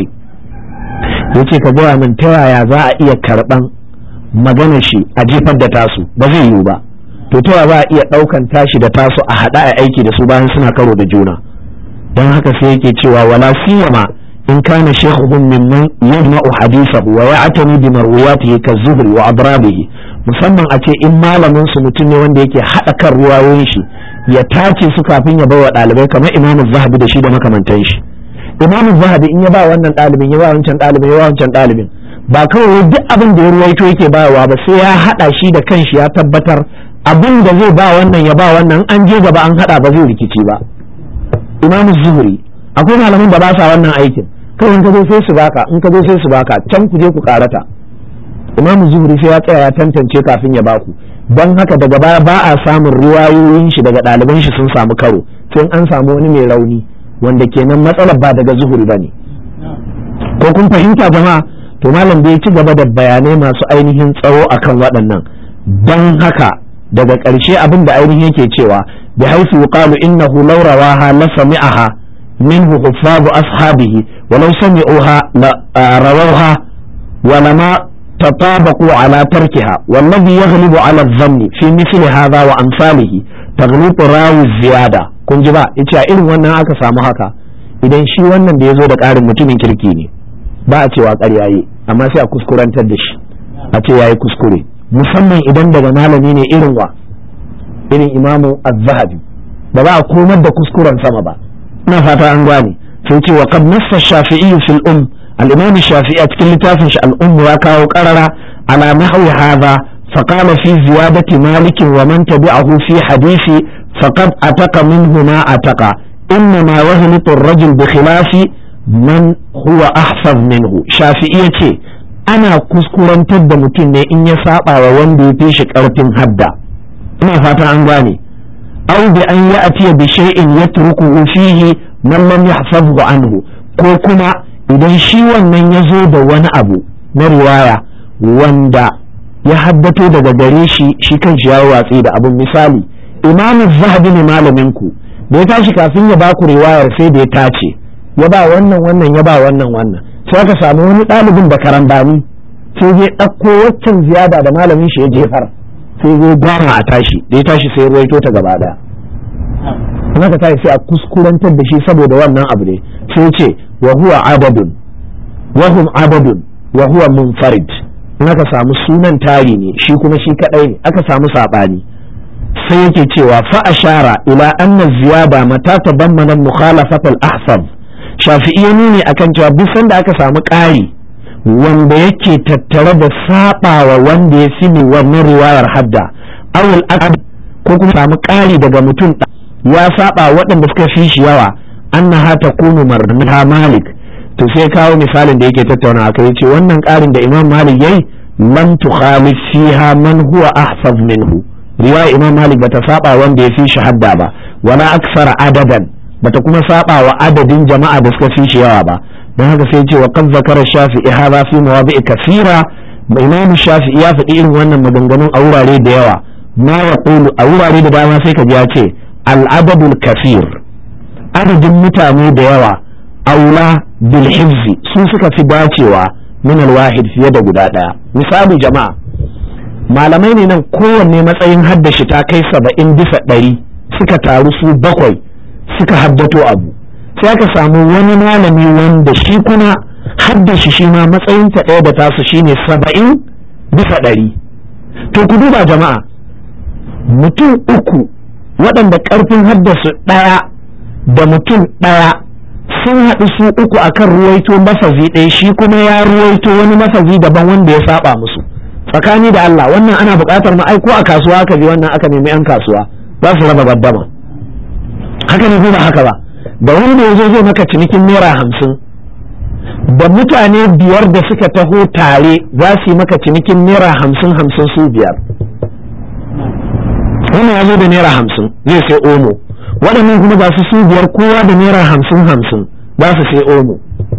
yace ka gaya min ta yaya za a iya karban maganar shi a jefar da tasu? ba zai yiwu ba. to ta yaya za a iya daukan tashi da tasu a hada a aiki da su bayan suna karo da juna? don haka sai yake cewa wala siyama in kana shaykhuhum mimman yajma'u hadithahu wa ya'tani bi marwiyatihi ka-zuhri wa adrabihi, musamman a ce in malamin su mutum ne wanda yake hada kan ruwayoyin shi ya tace su kafin ya bawa dalibai kamar Imam Zahabi da shi da makamantan shi. Imam Zahabi in ya ba wannan dalibin ya ba wancan dalibin ya ba wancan dalibin, ba kawai duk abin da ya ruwaito yake bayarwa ba, sai ya hada shi da kanshi ya tabbatar abin da zai ba wannan ya ba wannan, an je gaba an hada ba zai rikici ba. Imam Zuhri akwai malamin da ba sa wannan aikin, kai in ka zo sai su baka, in ka zo sai su baka, can ku je ku karata. Imam Zuhri sai ya tsaya ya tantance kafin ya baku. don haka daga baya ba a samun riwayoyin shi daga ɗaliban shi sun samu karo, sai an samu wani mai rauni wanda kenan matsalar ba daga Zuhri bane. Ko kun fahimta jama'a? To malam bai ci gaba da bayanai masu ainihin tsawo akan waɗannan. Don haka daga ƙarshe abin da ainihin yake cewa bi haisu yuqalu innahu law rawaha la sami'aha minhu huffazu ashabihi wa law sami'uha la rawawha wa lama تطابقوا على تركها، والذي يغلب على الظن في مثل هذا وأمثاله تغليط راوي الزيادة. kun ji ba yace a irin wannan aka samu haka, idan shi wannan da yazo da ƙarin mutumin kirki ne ba a cewa ƙarya yi, amma sai a kuskurantar da shi a ce yayi kuskure, musamman idan daga malami ne irin Imamu Az-Zahabi ba za a komar da kuskuren sama ba. ina fata an gane. sai ce wa qad nassa Shafi'i fil الإمام الشافعي أتكلم تافش الأم وكاو قرر على نحو هذا فقال في زيادة مالك ومن تبعه في حديث فقد أتق منه ما أتق. إنما يغلط الرجل بخلاف من هو أحفظ منه. شافعي yace ana kuskurantar da mutum ne in ya saba wa wanda ya fi shi karfin hadda. ina fata an gane. aw bi an ya'tiya bi shay'in yatrukuhu fihi man lam yahfazhu anhu, ko kuma idan shi wannan ya zo da wani abu na riwaya wanda ya haddato daga gare shi shi kanshi ya watsi da abun. misali imamu zahabi ne malamin ku, da ya tashi kafin ya baku riwayar sai da ya tace, ya ba wannan ya ba wannan sai aka samu wani ɗalibin da karambani sai zai ɗauko waccan ziyada da malamin shi ya jefar, sai zai gwara a tashi, da ya tashi sai ruwaito ta gaba daya. haka tashi sai a kuskurantar da shi saboda wannan abu ne, sai ce wa huwa abadun wa hum abadun wa huwa munfarid. in aka samu sunan tari ne, shi kuma shi kadai ne, aka samu sabani, sai yake cewa fa ashara ila anna ziyada mata tabammana mukhalafat al-ahfaz. shafi'i ne akan cewa duk sanda aka samu ƙari wanda yake tattare da sabawa wanda ya fi wannan riwayar hadda, awul akad, ko kuma samu ƙari daga mutum ya saba waɗanda suka fi shi yawa, annaha takunu marnaha malik. to sai kawo misalin da yake tattauna akai, yace wannan ƙarin da imam malik yayi lam tukhalif fiha man huwa ahfaz minhu. riwaya imam malik bata saba wanda ya fi shi hadda ba, wala aksara adadan, bata kuma saba wa adadin jama'a da suka fi shi yawa ba. don haka sai ce wa qad zakara shafi'i hadha fi mawadi'i kathira. imam shafi'i ya faɗi irin wannan maganganun a wurare da yawa. ma yaqulu, a wurare da dama sai ka ji ya ce al-adadul kathir, adadin mutane da yawa, aula bil hifzi, su suka fi dacewa min al-wahid fiye da guda daya. misali jama'a, malamai ne nan kowanne matsayin haddashi ta kai 70% suka taru su bakwai suka haddato abu, sai aka samu wani malami wanda shi kuma haddashi shi ma matsayin ta ɗaya da tasu shine 70%. to ku duba jama'a, mutum uku waɗanda ƙarfin haddasu ɗaya da mutum ɗaya sun haɗu su uku akan ruwaito mafazi ɗaya, shi kuma ya ruwaito wani mafazi daban wanda ya saba musu. tsakani da Allah wannan ana buƙatar ma ai ko a kasuwa aka bi wannan aka nemi 'yan kasuwa za su raba gaddama, haka ne ba haka ba. da wanda ya zo zai maka cinikin naira 50 da mutane 5 da suka taho tare za su yi maka cinikin naira 50 su 5. wannan ya zo da naira 50 zai sai omo, waɗannan kuma ba su 5 kowa da naira 50 za su sai omo.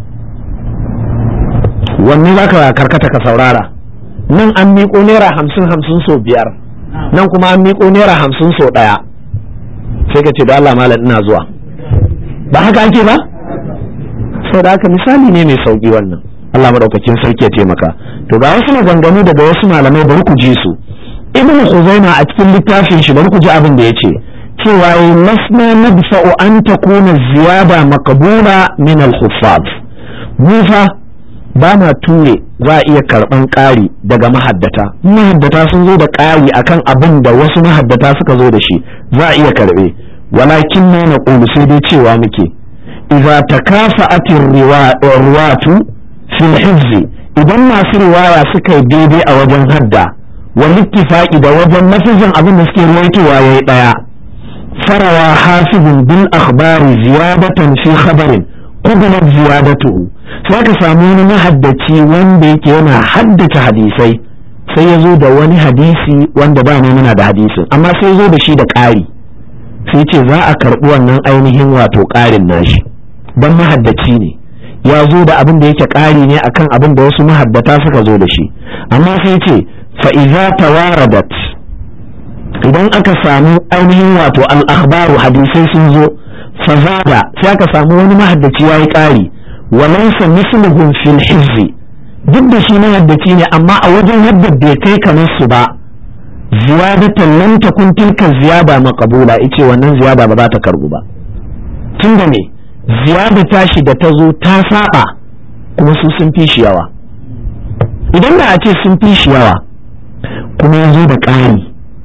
wanne za ka karkata ka saurara? nan an miƙo naira 50 so 5, nan kuma an miƙo naira 50 so 1. sai ka ce da Allah malam ina zuwa. ba haka ake ba? sau da haka misali ne mai sauki wannan. Allah madaukakin sarki ya taimaka. to ga wasu maganganu daga wasu malamai, bari ku ji su. ibn Khuzaimah a cikin littafin shi, bari ku ji abin da yace, cewa masna nadfa'u an takuna ziyada maqbula min al-huffaz. mu fa ba ma ture za a iya karban ƙari daga mahaddata sun zo da ƙari akan abin da wasu mahaddata suka zo da shi, za a iya karbe. walakin na naqulu, sai dai cewa muke, idza takafa'at ar-riwatu fil hifz, idan masu riwaya suka yi daidai a wajen hadda, wal ittifaqi da wajen lafazin abin da suke ruwaitowa yayi daya, farawa hasibun bil akhbari ziyadatan fi khabarin qubila ziyadatuhu. sai ka samu wani mahaddaci wanda yake yana haddace hadisai, sai ya zo da wani hadisi wanda ba ne muna da hadisin, amma sai ya zo da shi da ƙari, sai ce za a karɓi wannan ainihin wato ƙarin nashi don mahaddaci ne, ya zo da abin da yake ƙari ne akan abin da wasu mahaddata suka zo da shi. amma sai ce fa iza tawaradat, idan aka samu ainihin wato al-akhbaru hadisai sun zo, fa zada, sai aka samu wani mahaddaci yayi ƙari, wa laysa misluhum fil hizzi, duk da shi mahaddaci ne amma a wajen hadda bai kai kamar su ba, ziyadatan lam takun tilka ziyada maqbula, ice wannan ziyada ba za ta karbu ba. tunda me, ziyada tashi da ta zo ta saba kuma su sun fi shi yawa. idan da a ce sun fi shi yawa kuma ya zo da ƙari,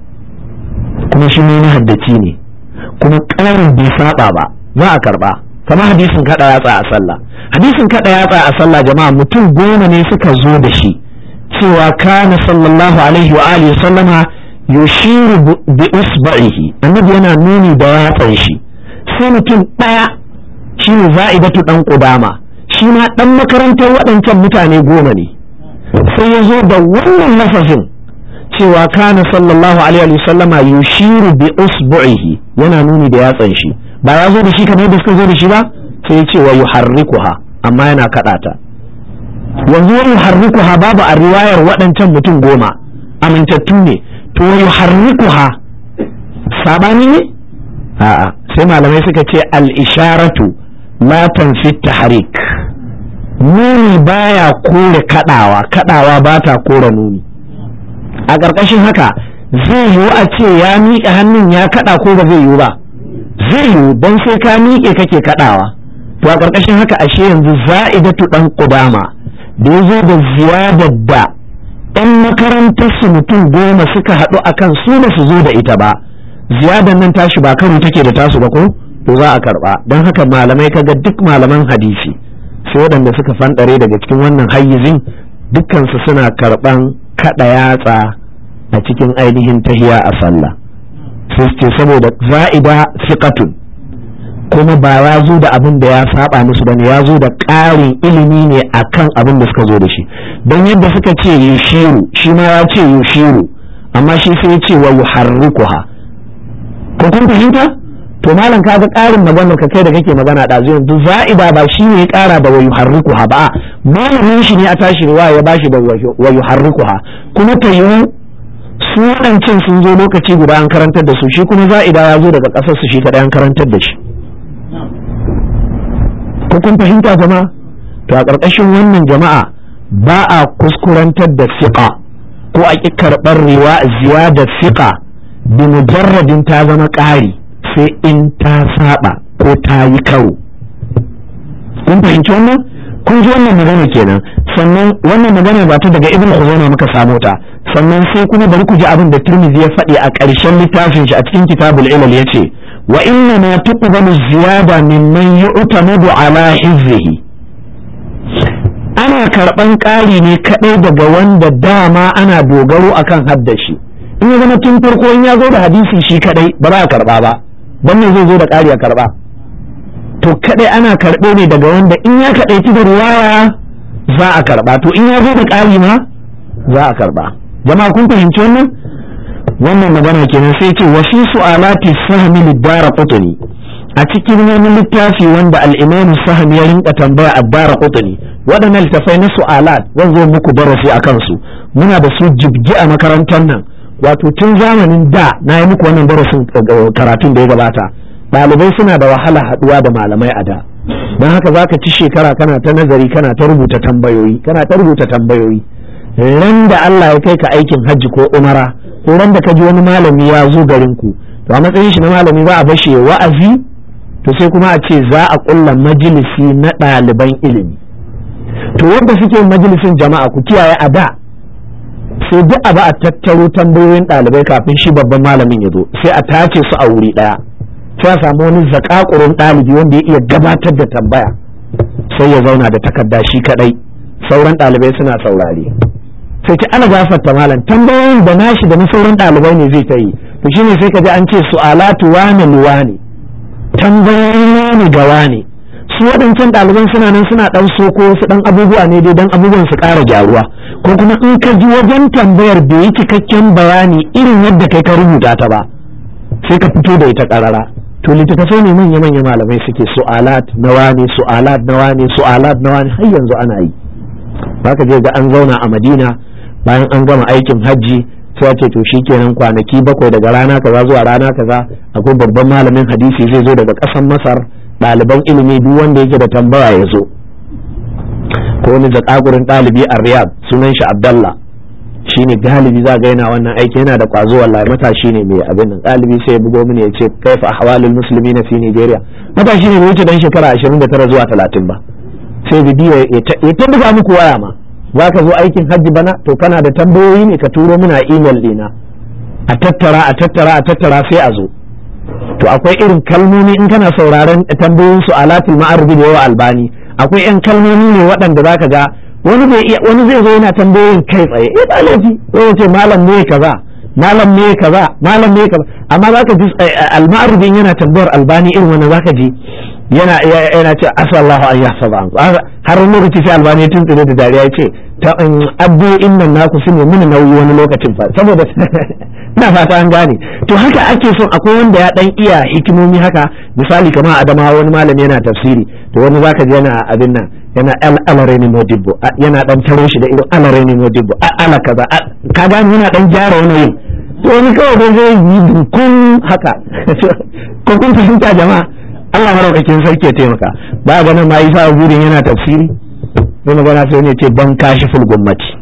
kuma shi ne haddaci ne, kuma ƙarin bai saba ba, za a karba. kamar hadisin kada yatsa a sallah. hadisin kada yatsa a sallah jama'a, mutum 10 ne suka zo da shi cewa kana sallallahu alaihi wa alihi sallama yushiru bi usba'ihi, annabi yana nuni da yatsan shi sai mutum ɗaya shi ne Za'idatu ɗan Qudama, shi ma ɗan makarantar waɗancan mutane 10 ne, sai ya zo da wannan lafazin cewa kana sallallahu alaihi wa sallama yushiru bi usbu'ihi, yana nuni da yatsan shi, ba ya zo da shi kamar da suka zo da shi ba, sai ya ce wa yuharrikuha, amma yana kaɗa ta. Yanzu wa yuharrikuha babu a riwayar waɗancan mutum 10 amintattu ne, to wa yuharrikuha sabani ne? A'a, sai malamai suka ce al-isharatu la tanfi tahrik, nuni baya kore kadawa ba ta kore nuni. A ƙarƙashin haka zai yiwu a ce ya miƙe hannun ya kada ko ba zai yiwu ba? Zai yiwu, don sai ka miƙe kake kadawa. To a ƙarƙashin haka ashe yanzu Za'idatu ɗan Qudama da ya zo da ziyadar da ɗan makarantar su mutum 10 suka haɗu akan su ba su zo da ita ba, ziyadar nan tashi ba karo take da tasu ba ko, to za a karɓa. Don haka malamai kaga duk malaman hadisi sai waɗanda suka fanɗare daga cikin wannan hayyizin dukkansu suna karɓan kaɗa yatsa a cikin ainihin tahiya a sallah, sai ce saboda Za'ida fiqatun, kuma ba ya zo da abin da ya saba musu bane, ya zo da ƙarin ilimi ne akan abin da suka zo da shi. Don yadda suka ce yushiru, shi ma ya ce yushiru, amma shi sai ya ce wa yuharrikuha. Ko kun fahimta? To malam kaga ƙarin maganar ka kai da kake magana da zuwa yanzu Za'ida ba shi ne ya ƙara da wa yuharrikuha ba, malamin shi ne a tashi riwaya ya bashi da wa yuharrikuha, kuma ta yiwu su waɗancan sun zo lokaci guda an karantar da su, shi kuma Za'ida ya zo daga ƙasar su shi kaɗai an karantar da shi. Ko kun fahimta jama'a? To a ƙarƙashin wannan jama'a ba a kuskurantar da fiqa ko a ƙi karɓar ziyadar fiqa bi mujarradin ta zama ƙari, sai in ta saba ko ta yi karo. Kun fahimci wannan? Kun ji wannan magana kenan. Sannan wannan magana ba ta daga Ibn Khuzaimah muka samo ta. Sannan sai kuma bari ku ji abin da Tirmidhi ya faɗi a ƙarshen littafin shi a cikin Kitabul Ilal, yace wa inna ma tuqbalu ziyada mimman yu'tamadu ala hizzihi, ana karban ƙari ne kadai daga wanda dama ana dogaro akan haddashi. In ya zama tun farko in ya zo da hadisi shi kadai ba za a karba ba, dan ne zai zo da ƙari a karba. To kadai ana karbe ne daga wanda in ya kadaici da riwaya za a karba, to in ya zo da ƙari ma za a karba. Jama'a kun fahimci wannan magana kenan. Sai ce wa fi su'alati sahmi lid-Daraqutni, a cikin wani littafi wanda al-Imam Sahmi ya rinka tambaya ad-Daraqutni, waɗannan littafai na su'alat zan zo muku darasi akan su, muna da su jibgi a makarantar nan, wato tun zamanin da na yi muku wannan darasin karatun da ya gabata. Ɗalibai suna da wahala haɗuwa da malamai a da, don haka zaka ci shekara kana ta nazari kana ta rubuta tambayoyi ran da Allah ya kai ka aikin hajji ko umara, ko ran da ka ji wani malami ya zo garin ku, to a matsayin shi na malami ba a bashi wa'azi, to sai kuma a ce za a kulla majalisi na ɗaliban ilimi. To wanda suke majalisin jama'a ku kiyaye, a da sai duk a ba a tattaro tambayoyin ɗalibai kafin shi babban malamin ya zo, sai a tace su a wuri ɗaya, sai a samu wani zakakurin ɗalibi wanda ya iya gabatar da tambaya, sai ya zauna da takarda shi kadai, sauran ɗalibai suna saurare. Sai ce ana gafarta malam, tambayoyin da nashi da na sauran ɗalibai ne zai ta yi, to shine sai ka ji an ce su'alatu wane luwane, tambayoyin wane ga wane. Su waɗancan ɗaliban suna nan suna ɗan soko su ɗan abubuwa ne dai don abubuwan su ƙara gyaruwa, ko kuma in ka ji wajen tambayar bai yi cikakken bayani irin yadda kai ka rubuta ta ba, sai ka fito da ita ƙarara. To littattafai ne manya-manya malamai suke su'alat na wane, su'alat na wane, su'alat na wane, har yanzu ana yi. Baka je ga an zauna a Madina bayan an gama aikin hajji, sai a ce to shikenan kwanaki 7 daga rana kaza zuwa rana kaza akwai babban malamin hadisi zai zo daga ƙasar Masar, ɗaliban ilimi duk wanda yake da tambaya ya zo. Ko wani zakagurin ɗalibi a Riyadh sunan shi Abdallah, shine galibi za ga yana wannan aiki, yana da kwazo wallahi, matashi ne mai abin nan. Ɗalibi sai ya bugo mini ya ce kaifa ahwalul muslimina fi Nigeria, matashi ne bai wuce dan shekara 29 zuwa 30 ba. Sai bidiyo ya tabbata muku waya ma, za ka zo aikin hajji bana, to kana da tambayoyi ne ka turo muna email ɗina, a tattara sai a zo. To akwai irin kalmomi in kana sauraron tambayoyin su alatul ma'arbi da yawa Albani, akwai yan kalmomi ne waɗanda zaka ga wani zai zo yana tambayoyin kai tsaye, ba laifi, ko ya ce malam ne kaza, malam ne kaza amma zaka ji al-ma'rudin yana tambayar albani irin wannan zaka ji yana ce asallahu an yahsaba har wani lokaci sai albani tun tsire da dariya yace ta addu'o'in nan naku su ne mun nauyi wani lokacin fa saboda ina fata an gane to haka ake son akwai wanda ya dan iya hikimomi haka misali kamar Adamawa wani malami yana tafsiri to wani zaka ji yana abin nan yana alareni modibbo yana dan taro shi da irin alareni modibbo ala kaza ka gane yana dan gyara wani yin to wani kawai dai zai yi dukun haka ko kun fahimta jama'a Allah maraukakin sarki ya taimaka ba ga nan ma Isa Azurin yana tafsiri sai magana sai ne ce ban kashiful gummati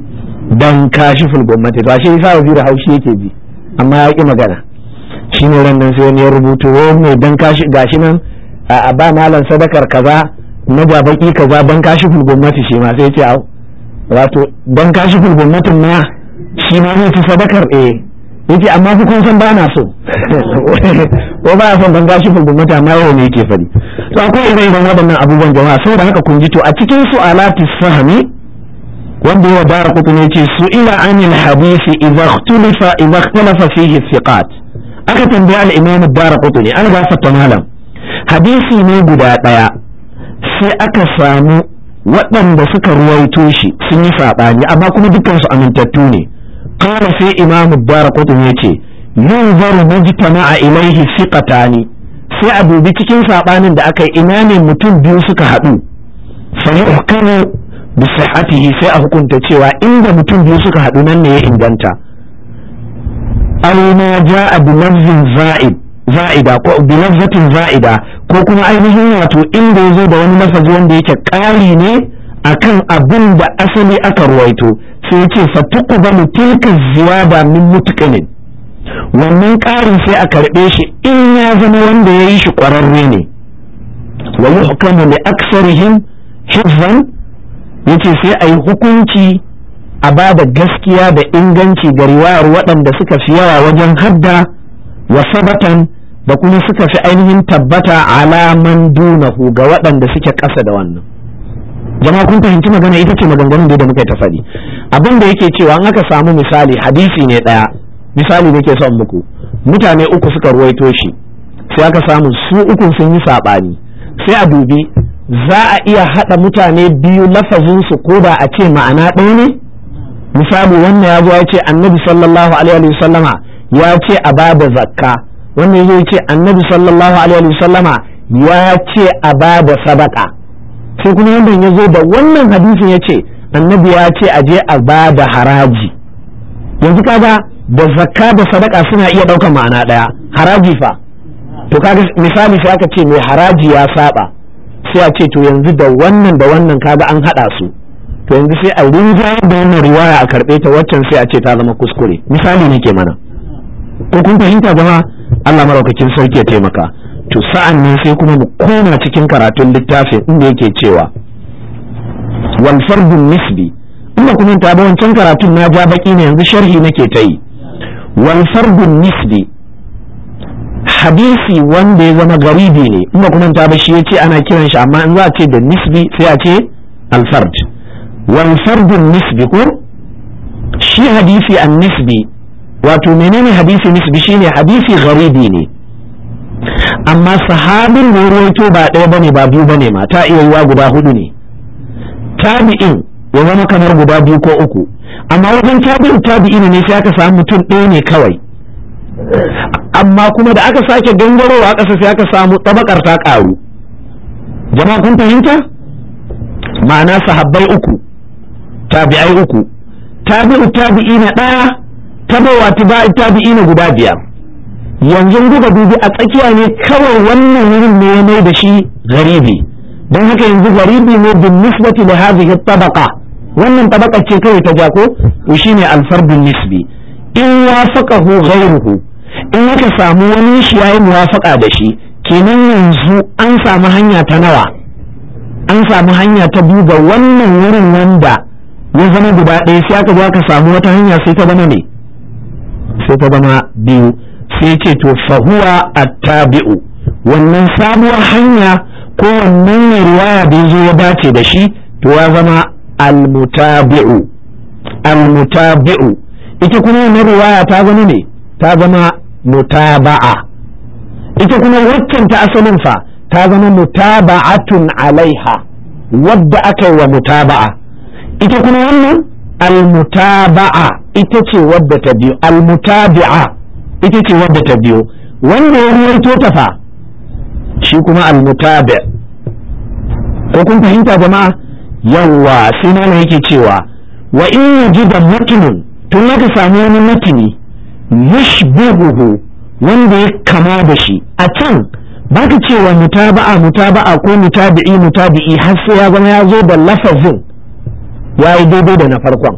ba shi Isa Azurin haushi yake ji amma ya ki magana shine ran nan sai ya rubuto mai dan kashi gashi nan a ba malan sadakar kaza na babaki kaza ban kashiful gummati shi ma sai ya ce au wato ban kashiful gummatin ma shi ma ne sadakar yake amma ku kun san ba na so ko ba ya son ban gashi fulgumata amma yau ne yake fadi to akwai irin waɗannan abubuwan jama'a saboda haka kun ji to a cikin su'alatis fahmi wanda ya dara kutu ne ce su'ila anil hadisi idza ikhtalafa fihi thiqat aka tambaya al-imam ad-darqutni an ga fatta malam hadisi ne guda daya sai aka samu waɗanda suka ruwaito shi sun yi sabani amma kuma dukkan su amintattu ne qala sai imam ad-darqutni yace yunzaru mujtama'a ilayhi thiqatani sai a dubi cikin sabanin da aka yi ina ne mutum biyu suka haɗu fa yuhkamu bi sihhatihi sai a hukunta cewa inda mutum biyu suka haɗu nan ne ya inganta aw ma ja'a bi lafzin za'ida ko bi lafzatin za'ida ko kuma ainihin wato inda yazo da wani lafazi wanda yake ƙari ne akan abin da asali aka ruwaito sai yace fa tuqbalu tilka ziyada min mutqinin wannan ƙarin sai a karɓe shi in ya zama wanda ya yi shi ƙwararre ne wa yuhkamu li aksarihim hifzan yace sai a yi hukunci a ba da gaskiya da inganci ga riwayar waɗanda suka fi yawa wajen hadda wa sabatan da kuma suka fi ainihin tabbata alaman dunahu ga waɗanda suke ƙasa da wannan jama'a kun fahimci magana ita ce maganganun da muka yi ta faɗi abin da yake cewa an aka samu misali hadisi ne ɗaya misali nake son muku mutane uku suka ruwaito shi sai aka samu su uku sun yi saɓani sai a dubi za a iya haɗa mutane biyu lafazinsu ko da a ce ma'ana ɗaya ne misali wannan ya zo ya ce annabi sallallahu alaihi wa sallama ya ce a bada zakka wannan ya ce annabi sallallahu alaihi wa sallama ya ce a bada sadaka sai kuma wannan ya zo da wannan hadisin ya ce annabi ya ce a je a bada haraji yanzu kaga da zakka da sadaka suna iya ɗaukar ma'ana ɗaya haraji fa to kaga misali sai aka ce mai haraji ya saba sai a ce to yanzu da wannan kaga an haɗa su to yanzu sai a rinjayar da wannan riwaya a karɓe ta waccan sai a ce ta zama kuskure misali ne ke mana ko kun fahimta jama'a Allah maraukakin sarki ya taimaka to sa'an nan sai kuma mu koma cikin karatun littafin inda yake cewa wal fardun nisbi ina kuma ta ba wancan karatun na ja baki ne yanzu sharhi nake ta yi wal fardun nisbi hadisi wanda ya zama garibi ne ina kuma ta ba shi yace ana kiran shi amma in za a ce da nisbi sai a ce al fard wal fardun nisbi ko shi hadisi an nisbi wato menene hadisi nisbi shine hadisi garibi ne amma sahabin da ruwaito ba ɗaya bane ba biyu bane ma ta iya yiwa guda hudu ne tabi'in ya zama kamar guda biyu ko uku amma wajen tabi'in ne sai aka samu mutum ɗaya ne kawai amma kuma da aka sake gangarowa ƙasa sai aka samu tabakar ta ƙaru jama'a kun fahimta ma'ana sahabbai uku tabi'ai uku tabi'ina ɗaya tabawa tabi'ina guda biyar yanzu guda dubi a tsakiya ne kawai wannan wurin ne ya mai da shi garibi don haka yanzu garibi ne bin nisbati da hadhihi tabaqa wannan tabaqa ce kawai ta jako to shine alfardun nisbi in wafaqahu ghayruhu in aka samu wani shi yayi muwafaqa da shi kenan yanzu an samu hanya ta nawa an samu hanya ta biyu ga wannan wurin wanda ya zama guda ɗaya sai aka zo aka samu wata hanya sai ta zama ne sai ta zama biyu sai ce to fahuwa attabi'u wannan sabuwar hanya ko wannan ne riwaya da yazo ya dace da shi to ya zama almutabi'u ita kuma wannan riwaya ta zama ne, ta zama mutaba'a. Ita kuma waccan ta asalin fa ta zama mutaba'atun alaiha, wadda aka yi wa mutaba'a. Ita kuma wannan almutaba'a ita ce wadda ta biyo, almutabi'a ita ce wadda ta biyo, wanda ya ruwaito ta fa shi kuma almutabi'. Ko kun fahimta jama'a? Yawwa, sai nan yake cewa wa in yujida matnun, tun aka samu wani matni yushbihuhu wanda ya kama da shi. A can baka cewa mutaba'a ko mutabi'i har sai ya zama ya zo da lafazin ya yi daidai da na farkon,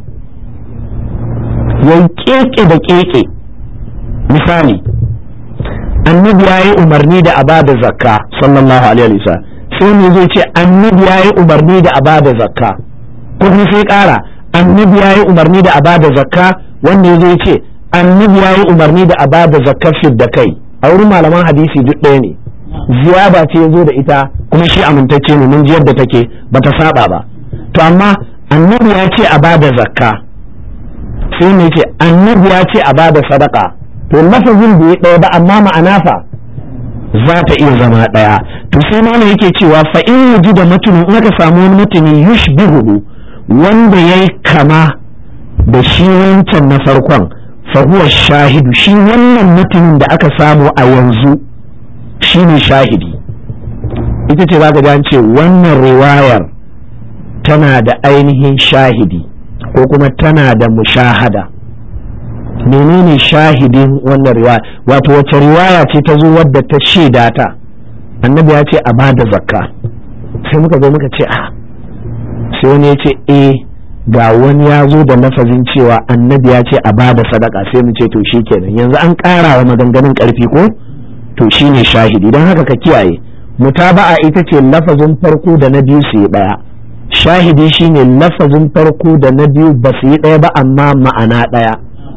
ya keke da keke. Misali, annabi ya yi umarni da abada zakka sallallahu alaihi wasallam, sai ne zai ce annabi ya yi umarni da abada zakka, ko kuma sai ƙara annabi ya yi umarni da abada zakka, wanda zai ce annabi ya yi umarni da abada zakka fidda kai. A wurin malaman hadisi duk ɗaya ne, ziyada ce ya zo da ita, kuma shi amintacce ne, mun ji yadda take bata saba ba. To amma annabi ya ce a bada zakka, sai ne ce annabi ya ce a bada sadaka, to lafazin bai ɗaya ba amma ma'ana fa za ta iya zama ɗaya. To sai malam yake cewa fa in yaji da mutum, in aka samu wani mutumi yushbihu wanda yayi kama da shi wancan na farkon, fa huwa shahidu, shi wannan mutumin da aka samu a yanzu shine shahidi. Ita ce za ka ji an ce wannan riwayar tana da ainihin shahidi ko kuma tana da mushahada. Menene shahidin wannan riwaya? Wato wace riwaya ce ta zo wadda ta shaida ta annabi ya ce a bada zakka, sai muka zo muka ce sai wani ya ce ga wani ya zo da lafazin cewa annabi ya ce a bada sadaka, sai mu ce to shikenan, yanzu an ƙara wa maganganun ƙarfi ko, to shine shahidi. don haka ka kiyaye, mutaba'a ita ce lafazin farko da na biyu su yi ɗaya, shahidi shine lafazin farko da na biyu ba su yi ɗaya ba amma ma'ana ɗaya.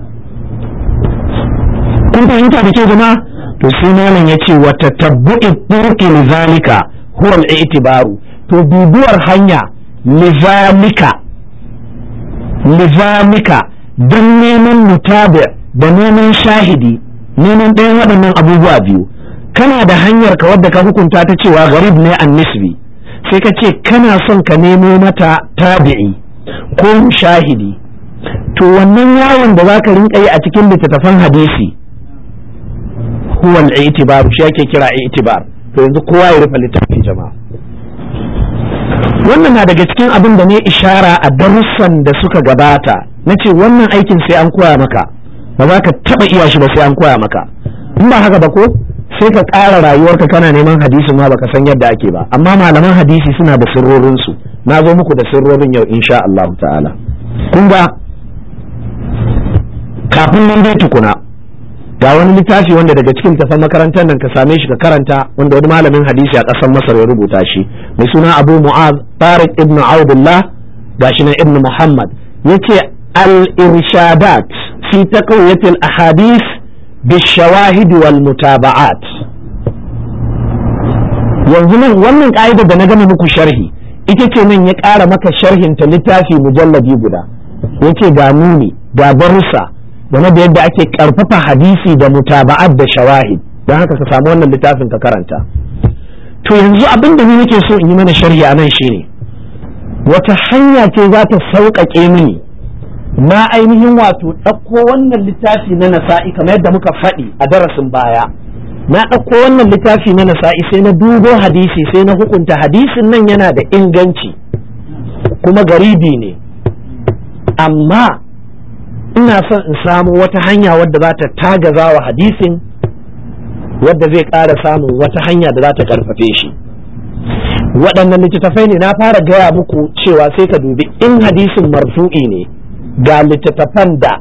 kun fahimta da ke jama'a? To sai malam ya ce wa tatabbu'i turqi lizalika huwa al-i'tibaru, to bibuwar hanya lizalika don neman mutabi da neman shahidi, neman ɗayan waɗannan abubuwa biyu. Kana da hanyar ka wadda ka hukunta ta cewa garib ne an nisbi, sai ka ce kana son ka nemo mata tabi'i ko shahidi, to wannan yawon da za ka rinka yi a cikin littattafan hadisi huwa al-i'tibar, shi ake kira i'tibar. To yanzu kowa ya rufe littafin jama'a. Wannan na daga cikin abin da ne ishara a darussan da suka gabata, na ce wannan aikin sai an koya maka, ba za ka taba iya shi ba sai an koya maka. In ba haka ba ko sai ka ƙara rayuwarka kana neman hadisi ma baka san yadda ake ba. Amma malaman hadisi suna da sirrorinsu, na zo muku da sirrorin yau insha Allah ta'ala. Kun ga kafin nan dai tukuna ga wani littafi wanda daga cikin tafan makarantar nan ka same shi ka karanta, wanda wani malamin hadisi a ƙasar Masar ya rubuta shi, mai suna Abu Mu'az Tariq ibn Abdullah gashi na ibn Muhammad, yace al-irshadat fi taqwiyat al-ahadith bishawahid wal mutaba'at. yanzu nan wannan ka'idar da na gama muku sharhi ita ce nan ya ƙara maka sharhin ta littafi mujalladi guda, yace ga nuni ga darussa game da yadda ake karfafa hadisi da mutaba'at da shawahid, don haka ka samu wannan littafin ka karanta. To yanzu abin da ni nake so in yi mana sharhi a nan shine wata hanya ce za ta sauƙaƙe mini na ainihin wato ɗauko wannan littafi na Nasa'i kamar yadda muka faɗi a darasin baya, na ɗauko wannan littafi na Nasa'i sai na dubo hadisi sai na hukunta hadisin nan yana da inganci kuma garibi ne, amma ina son in samu wata hanya wadda za ta tagaza wa hadisin, wadda zai ƙara samun wata hanya da za ta ƙarfafe shi. Waɗannan littattafai ne na fara gaya muku cewa sai ka dubi in hadisin marfu'i ne ga littattafan da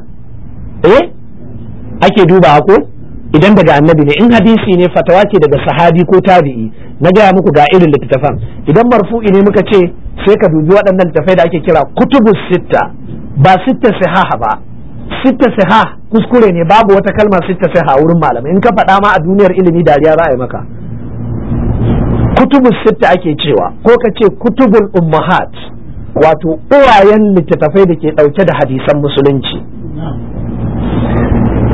ake duba ko idan daga annabi ne, in hadisi ne fatawa ce daga sahabi ko tabi'i, na gaya muku ga irin littattafan. Idan marfu'i ne muka ce sai ka dubi waɗannan littattafai da ake kira kutubus sitta, ba sitta sihaha ba. Sitta siha kuskure ne, babu wata kalma sitta siha wurin malamai, in ka faɗa ma a duniyar ilimi dariya za a yi maka. Kutubus sitta ake cewa, ko ka ce kutubul ummahat, wato uwayen littattafai da ke ɗauke da hadisan musulunci.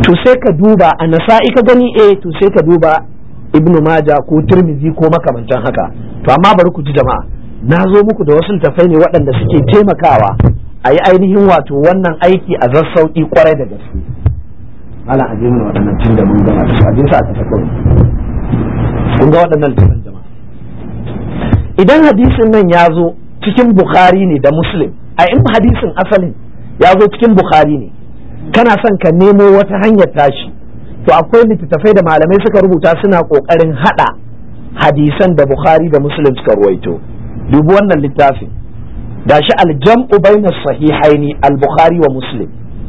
to sai ka duba a nasa'i ka gani to sai ka duba ibnu maja ko tirmizi ko makamantan haka. To amma bari ku ji jama'a, na zo muku da wasu littafai ne waɗanda suke taimakawa a yi ainihin wato wannan aiki a zassauƙi kwarai da gaske. Malam aje mana waɗannan tun da mun gama da su, aje sa a tafi kawai. Kun ga waɗannan littafan jama'a, idan hadisin nan ya zo cikin Bukhari ne da Muslim, in hadisin asalin ya zo cikin Bukhari ne, kana son ka nemo wata hanyar tashi, to akwai littattafai da malamai suka rubuta suna kokarin hada hadisan da Bukhari da Muslim suka ruwaito. Dubi wannan littafin, gashi al-jam'u bayna sahihaini al-Bukhari wa Muslim.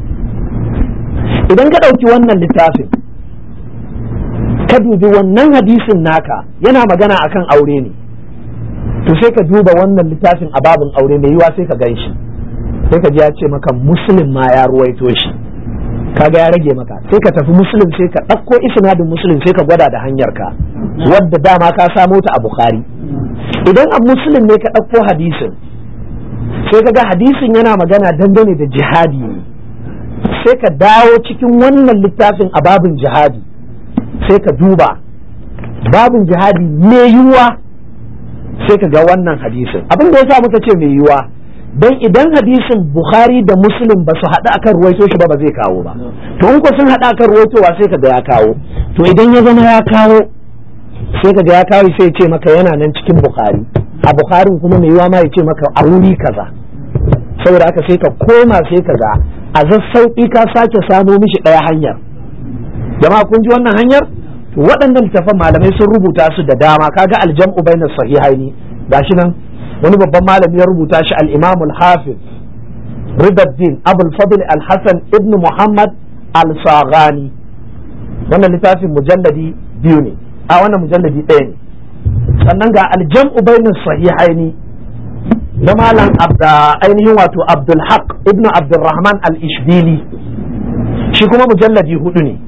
Idan ka dauki wannan littafin ka dubi wannan hadisin naka yana magana akan aure ne, to sai ka duba wannan littafin a babin aure mai yiwa sai ka gan shi, sai ka ji ya ce maka Muslim ma ya ruwaito shi, kaga ya rage maka, sai ka tafi Muslim sai ka ɗauko isnadin Muslim sai ka gwada da hanyar ka wadda dama ka samo ta a Bukhari. Idan a Muslim ne ka ɗauko hadisin sai ka ga hadisin yana magana dangane da jihadi ne, sai ka dawo cikin wannan littafin a babin jihadi sai ka duba babin jihadi mai yiwuwa sai ka ga wannan hadisin. Abin da yasa muka ce mai yiwuwa, don idan hadisin Bukhari da Muslim ba su haɗu akan ruwaito shi ba zai kawo ba, to in ko sun haɗu akan ruwaitowa sai ka ga ya kawo, to idan ya zama ya kawo sai ka ga ya kawo sai ya ce maka yana nan cikin Bukhari, a Bukhari kuma mai yiwa ma ya ce maka a wuri kaza. Saboda haka sai ka koma sai ka ga a zassauƙi ka sake samo mishi ɗaya hanyar. Jama'a kun ji wannan hanyar? To waɗannan littafan malamai sun rubuta su da dama, kaga aljam'u bainas sahihaini gashi nan wani babban malami ya rubuta shi al-Imam al-Hafiz Ridaddin Abul Fadl al-Hasan ibn Muhammad al-Saghani. Wannan littafin mujalladi 2 ne, wannan mujalladi 1 ne. Sannan ga al-Jam'u bainas sahihaini na malam ainihin wato Abdul Haq ibn Abdurrahman al-Ishbili, shi kuma mujalladi 4 ne.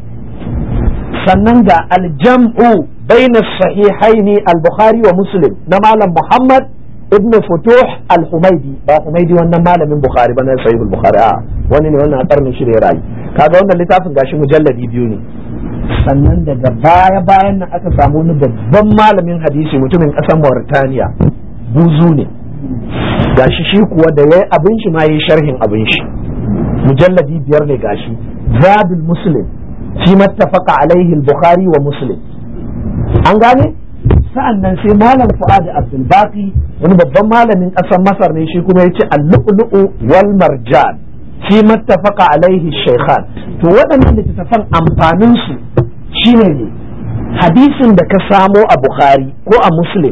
Sannan ga al-Jam'u bainas sahihaini al-Bukhari wa Muslim na malam Muhammad ibn Futuh al-Humaidi, ba Humaidi wannan malamin Bukhari ba na Sahih al-Bukhari, wani ne wannan a karnin shi da rayi. Kaga wannan littafin gashi mujalladi 2 ne. Sannan daga baya-bayan nan aka samu wani babban malamin hadisi mutumin ƙasar Mauritania, buzu ne, gashi shi kuwa da yayi abin shi ma yayi sharhin abin shi, mujalladi 5 ne gashi, Zadul Muslim fi mattafaqa alaihi al-Bukhari wa Muslim. An gane? Sa'an nan sai malam Fuad Abdul Baqi, wani babban malamin ƙasar Masar ne, shi kuma yace al-lu'lu'u wal marjan fi mattafaqa alaihi shaykhan. To waɗannan littattafan amfanin su shine ne hadisin da ka samo a Bukhari ko a Muslim,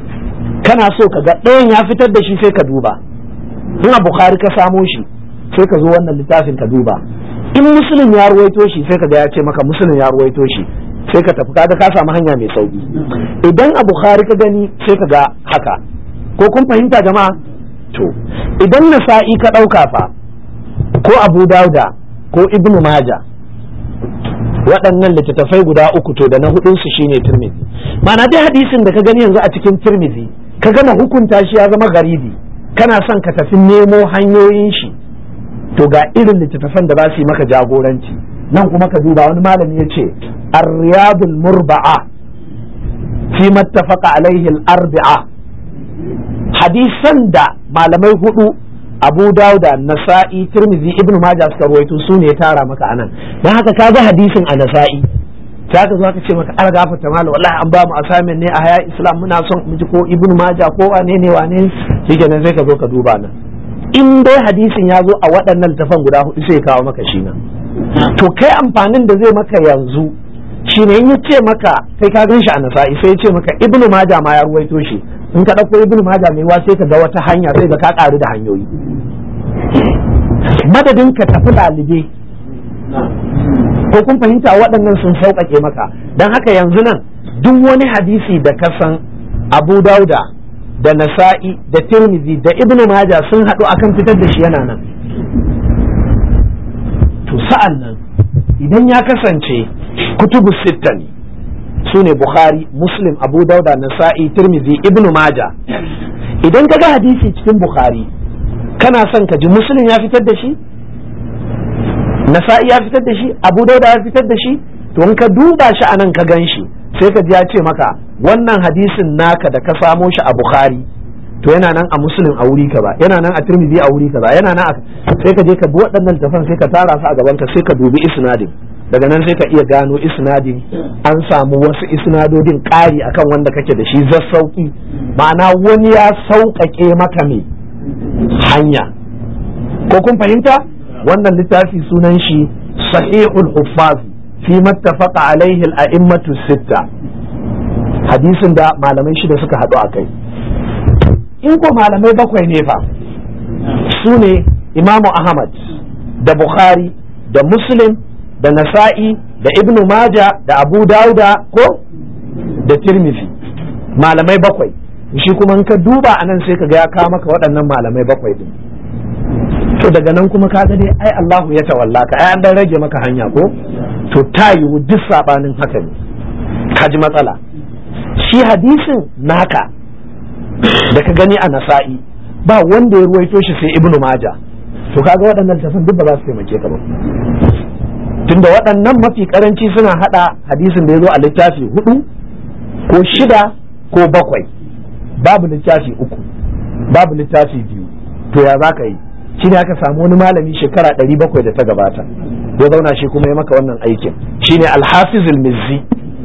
kana so ka ga ɗayan ya fitar da shi sai ka duba, in a Bukhari ka samo shi sai ka zo wannan littafin ka duba, in Muslim ya ruwaito shi sai ka ga ya ce maka Muslim ya ruwaito shi, sai ka tafi, kaga ka samu hanya mai sauki. Idan a Bukhari ka gani sai ka ga haka, ko kun fahimta jama'a? To idan Nasa'i ka ɗauka fa, ko Abu Dauda ko Ibn Majah, waɗannan littattafai guda uku, to da na hudun su shine Tirmidhi. Ma'ana dai hadisin da ka gani yanzu a cikin Tirmidhi ka gama hukunta shi ya zama garibi, kana son ka tafi nemo hanyoyin shi, to ga irin littattafan da za su yi maka jagoranci. Nan kuma ka duba, wani malami ya ce ar-riyadul murba'a fi mattafaqa alaihi al-arba'a, hadisan da malamai hudu Abu Dawuda, Nasa'i, Tirmidhi, Ibn Majah suka ruwaito su ne ya tara maka anan. Dan haka ka ga hadisin a Nasa'i, ta ka zo ka ce maka an gafarta malam, wallahi an ba mu assignment ne a Haya Islam, muna son mu ji ko Ibn Majah ko wane ne shikenan sai ka zo ka duba nan. In dai hadisin ya zo a waɗannan littafan guda hudu sai kawo maka shi nan. To kai amfanin da zai maka yanzu shine in ya ce maka sai ka gan shi a Nasa'i, sai ya ce maka Ibn Majah ma ya ruwaito shi, in ka ɗauko Ibn Majah mai sai ka ga wata hanya, sai ga ka ƙaru da hanyoyi, madadin ka tafi lalibe. Ko kun fahimta? Waɗannan sun sauƙaƙe maka. Don haka yanzu nan duk wani hadisi da ka san Abu Dauda da Nasa'i da Tirmidhi da Ibn Majah sun haɗu akan fitar da shi yana nan. To sa'an nan idan ya kasance kutubu sitta ne, su ne Bukhari, Muslim, Abu Dauda, Nasa'i, Tirmidhi, Ibn Majah, idan ka ga hadisi cikin Bukhari kana son ka ji Muslim ya fitar da shi, nasa'i ya fitar da shi, abu dauda ya fitar da shi. To in ka duba shi anan ka gan shi sai ka ji ya ce maka wannan hadisin naka da ka samo shi a bukhari to yana nan a muslim a wuri kaza, yana nan a tirmidhi a wuri kaza, yana nan sai ka je ka bi waɗannan tafan sai ka tara su a gaban ka sai ka dubi isnadin, daga nan sai ka iya gano isnadin an samu wasu isnadodin ƙari akan wanda kake da shi zassauki, ma'ana wani ya sauƙaƙe maka me hanya. Ko kun fahimta? Wannan littafi sunan shi sahihul huffaz fi mattafaqa alaihi al-a'immatu sitta, hadisin da malamai shida suka haɗu a kai. In ko malamai bakwai ne fa, su ne Imamu Ahmad da Bukhari da Muslim da Nasa'i da Ibn Majah da Abu Dauda ko da Tirmidhi, malamai bakwai. Shi kuma in ka duba anan sai ka ga ya kawo maka waɗannan malamai bakwai din. To daga nan kuma ka ga dai ai Allahu ya tawalla ka, ai an dan rage maka hanya ko? To ta yiwu duk sabanin haka ne. Ka ji matsala. Shi hadisin naka da ka gani a Nasa'i ba wanda ya ruwaito shi sai Ibn Majah. To kaga waɗannan tafan duk ba za su taimake ka ba. Tunda waɗannan mafi karanci suna hada hadisin da ya zo a littafi 4 ko 6 ko 7, babu littafi 3, babu littafi 2. To ya za ka yi? Shi ne aka samu wani malami shekara 700 da ta gabata ya zauna shi kuma ya maka wannan aikin, shine Al-Hafiz al-Mizzi,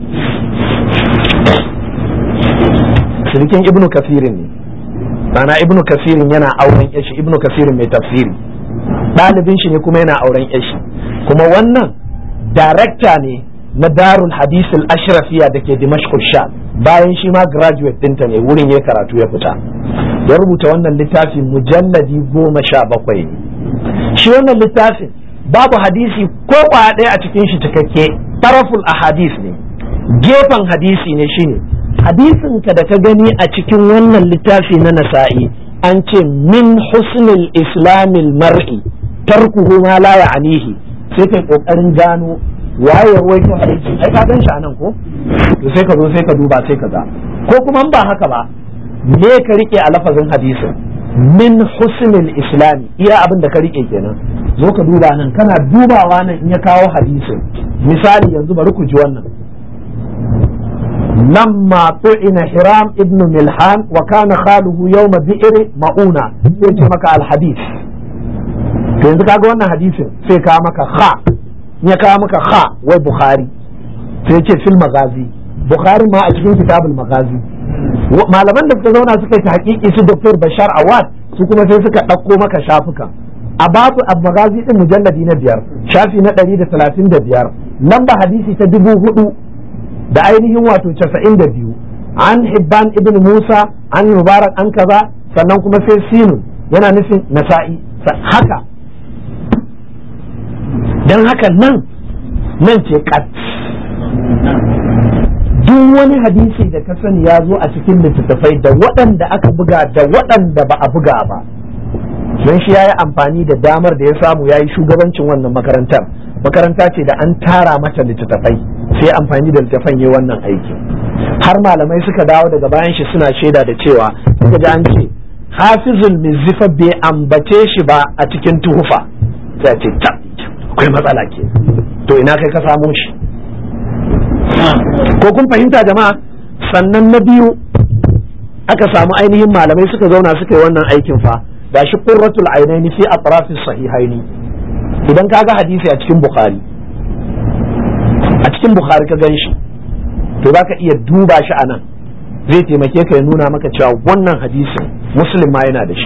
sirikin Ibn Kathirin ne. Mana Ibn Kathirin yana auren yashi, Ibn Kathirin mai tafsiri ɗalibin shi ne kuma yana auren yashi, kuma wannan darakta ne na Darul Hadith al-Ashrafiya da ke Dimashq Sham, bayan shi ma graduate ɗinta ne, wurin ya karatu ya fita. Ya rubuta wannan littafin mujalladi 17. Shi wannan littafin babu hadisi ko kwaya ɗaya a cikin shi cikakke, taraful ahadith ne, gefen hadisi ne. Shine hadisin ka da ka gani a cikin wannan littafi na Nasa'i an ce min husnil islamil mar'i tarkuhu ma la ya'nihi, sai kai kokarin gano waye rawaito hadisi, ai ka gan shi anan ko? To sai ka zo sai ka duba sai ka ga, ko kuma ba haka ba me ka rike a lafazin hadisin min husnil islami, iya abin da ka rike kenan. Zo ka duba nan, kana dubawa nan in ya kawo hadisin, misali yanzu bari ku ji wannan: lamma tu'ina Hiram ibn Milhan wa kana khaluhu yawma bi'r mauna, sai ce maka al-hadith. To yanzu kaga wannan hadisin sai ka maka kha, ya kawo maka kha wai Bukhari, sai ce fil magazi, Bukhari ma a cikin kitabul magazi. Malaman da suka zauna suka yi tahqiqi su Dr. Bashar Awad su kuma sai suka ɗauko maka shafukan a babu al-magazi din mujalladi na 5 shafi na 135 lamba hadisi ta 4000 da ainihin wato 92 an Hibban ibn Musa an Mubarak an kaza, sannan kuma sai Sinun yana nufin Nasa'i haka. Dan haka nan ce kat duk wani hadisi da ka sani ya zo a cikin littattafai da waɗanda aka buga da waɗanda ba a buga ba, don shi ya yi amfani da damar da ya samu ya yi shugabancin wannan makarantar. Makaranta ce da an tara mata littattafai, sai amfani da littattafan yi wannan aiki. Har malamai suka dawo daga bayan shi suna shaida da cewa suka ji an ce Hafizul Mizzi bai ambace shi ba a cikin Tuhufa, sai ce ta akwai matsala ke, to ina kai ka samu shi? Ko kun fahimta jama'a? Sannan na biyu aka samu ainihin malamai suka zauna suka yi wannan aikin fa, gashi qurratul ainaini fi atrafis sahihaini. Idan ka ga hadisi a cikin Bukhari ka gan shi, to za ka iya duba shi a nan, zai taimake ka ya nuna maka cewa wannan hadisin Muslim ma yana da shi.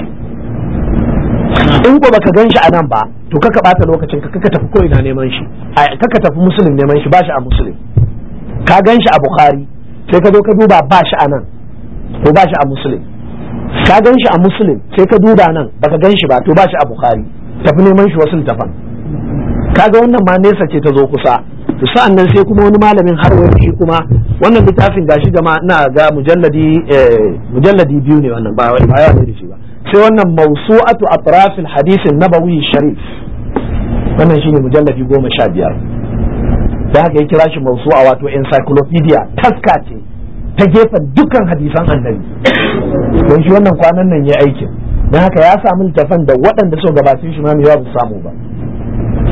In ko baka gan shi a nan ba, to kaka bata lokacin ka, kaka tafi ko ina neman shi, kaka tafi Muslim neman shi, ba shi a Muslim. Ka gan shi a Bukhari sai ka zo ka duba ba shi a nan, to ba shi a Muslim. Ka gan shi a Muslim sai ka duba nan baka gan shi ba, to ba shi a Bukhari, tafi neman shi wasu tafan. Kaga wannan ma nesa ce ta zo kusa. To sa'an nan sai kuma wani malamin har wani shi kuma wannan littafin gashi jama'a ina ga mujalladi 2 ne wannan, ba ya ne da shi ba. Sai wannan mawsu'atu atrafil hadisin nabawi sharif, wannan shine mujalladi 15. Da haka ya kira shi mawsu'a, wato encyclopedia, taska ce ta gefen dukkan hadisan annabi. Don shi wannan kwanan nan ya aikin, don haka ya samu littafan da waɗanda so gabatin shi ma mai yawa ba samu ba.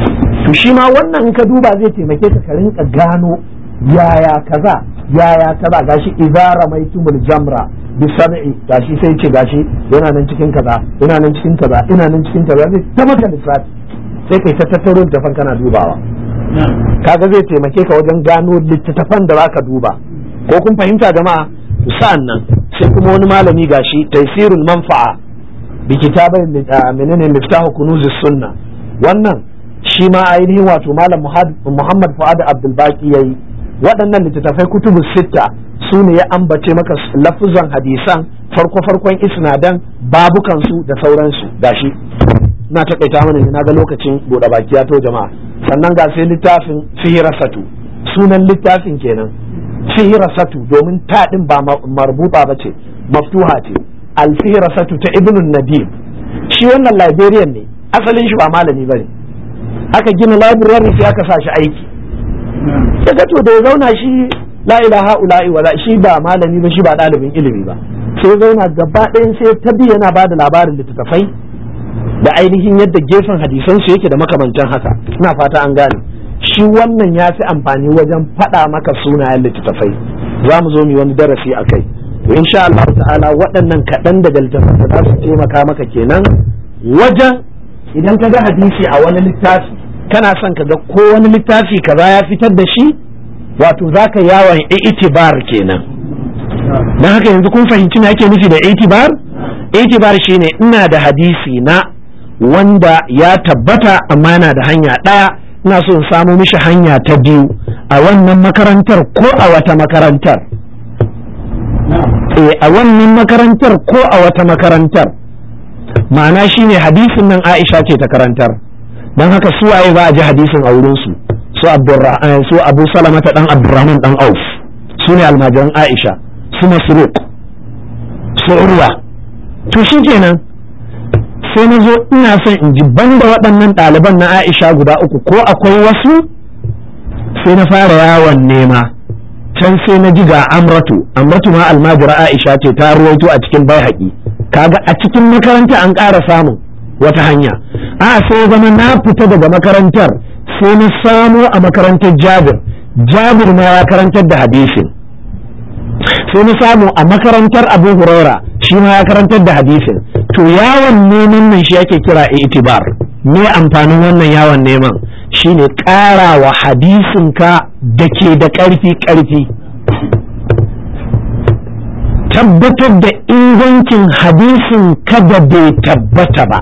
to shi ma wannan in ka duba zai taimake ka rinka gano yaya kaza gashi idza ramaitumul jamra bi sab'i gashi sai ce gashi yana nan cikin kaza yana nan cikin kaza ina nan cikin kaza zai ta maka lissafi sai kai ta tattaro littafan kana dubawa kaga zai taimake ka wajen gano littattafan da zaka duba ko kun fahimta jama'a sa'an nan sai kuma wani malami gashi taysirul manfa'a bi kitabai menene miftahu kunuzis sunna wannan shi ma ainihin wato malam Muhammad Fuad Abdul Baqi yayi waɗannan littattafai kutubu sitta su ne ya ambace maka lafuzan hadisan farkon isnadan babukan su da sauransu gashi na takaita mana ne naga lokacin bude baki ya to jama'a sannan ga sai littafin fihrasatu sunan littafin kenan fihrasatu domin ta din ba marbuta bace maftuha ce al-fihrasatu ta Ibn Nadim shi wannan librarian ne asalin shi ba malami bane aka gina library sai aka sa shi aiki sai to da ya zauna shi la ilaha ula'i wala shi ba malami ba shi ba dalibin ilimi ba sai ya zauna gaba ɗayan sai ta bi yana ba da labarin littattafai da ainihin yadda gefen hadisan su yake da makamantan haka ina fata an gane shi wannan ya fi amfani wajen faɗa maka sunayen littattafai za mu zo mu wani darasi a kai insha Allah ta'ala waɗannan kaɗan daga littattafai za su taimaka maka kenan wajen idan ka ga hadisi a wani littafi kana son ka ga ko wani littafi kaza ya fitar da shi wato zaka yawon itibar kenan dan haka yanzu kun fahimci me ake nufi da itibar shine ina da hadisi na wanda ya tabbata amma yana da hanya ɗaya ina so in samu mishi hanya ta biyu a wannan makarantar ko a wata makarantar a wannan makarantar ko a wata makarantar ma'ana shine hadisin nan Aisha ce ta karantar dan haka su waye ba a ji hadisin a wurin su su Abu Salama ta dan Abdurrahman dan Auf su ne almajiran Aisha su Masruq su Urwa to shikenan sai na zo ina son in ji banda waɗannan ɗaliban na Aisha guda uku ko akwai wasu sai na fara yawon nema can sai na ji ga Amratu ma almajira Aisha ce ta ruwaito a cikin Baihaqi kaga a cikin makaranta an ƙara samun wata hanya a sai zama na fita daga makarantar sai na samo a makarantar Jabir ma ya karantar da hadisin sai na samu a makarantar Abu Huraira shi ma ya karantar da hadisin to yawon neman nan shi ake kira itibar me amfanin wannan yawon neman shine ƙara wa hadisin ka dake da ƙarfi tabbatar da ingancin hadisin kada bai tabbata ba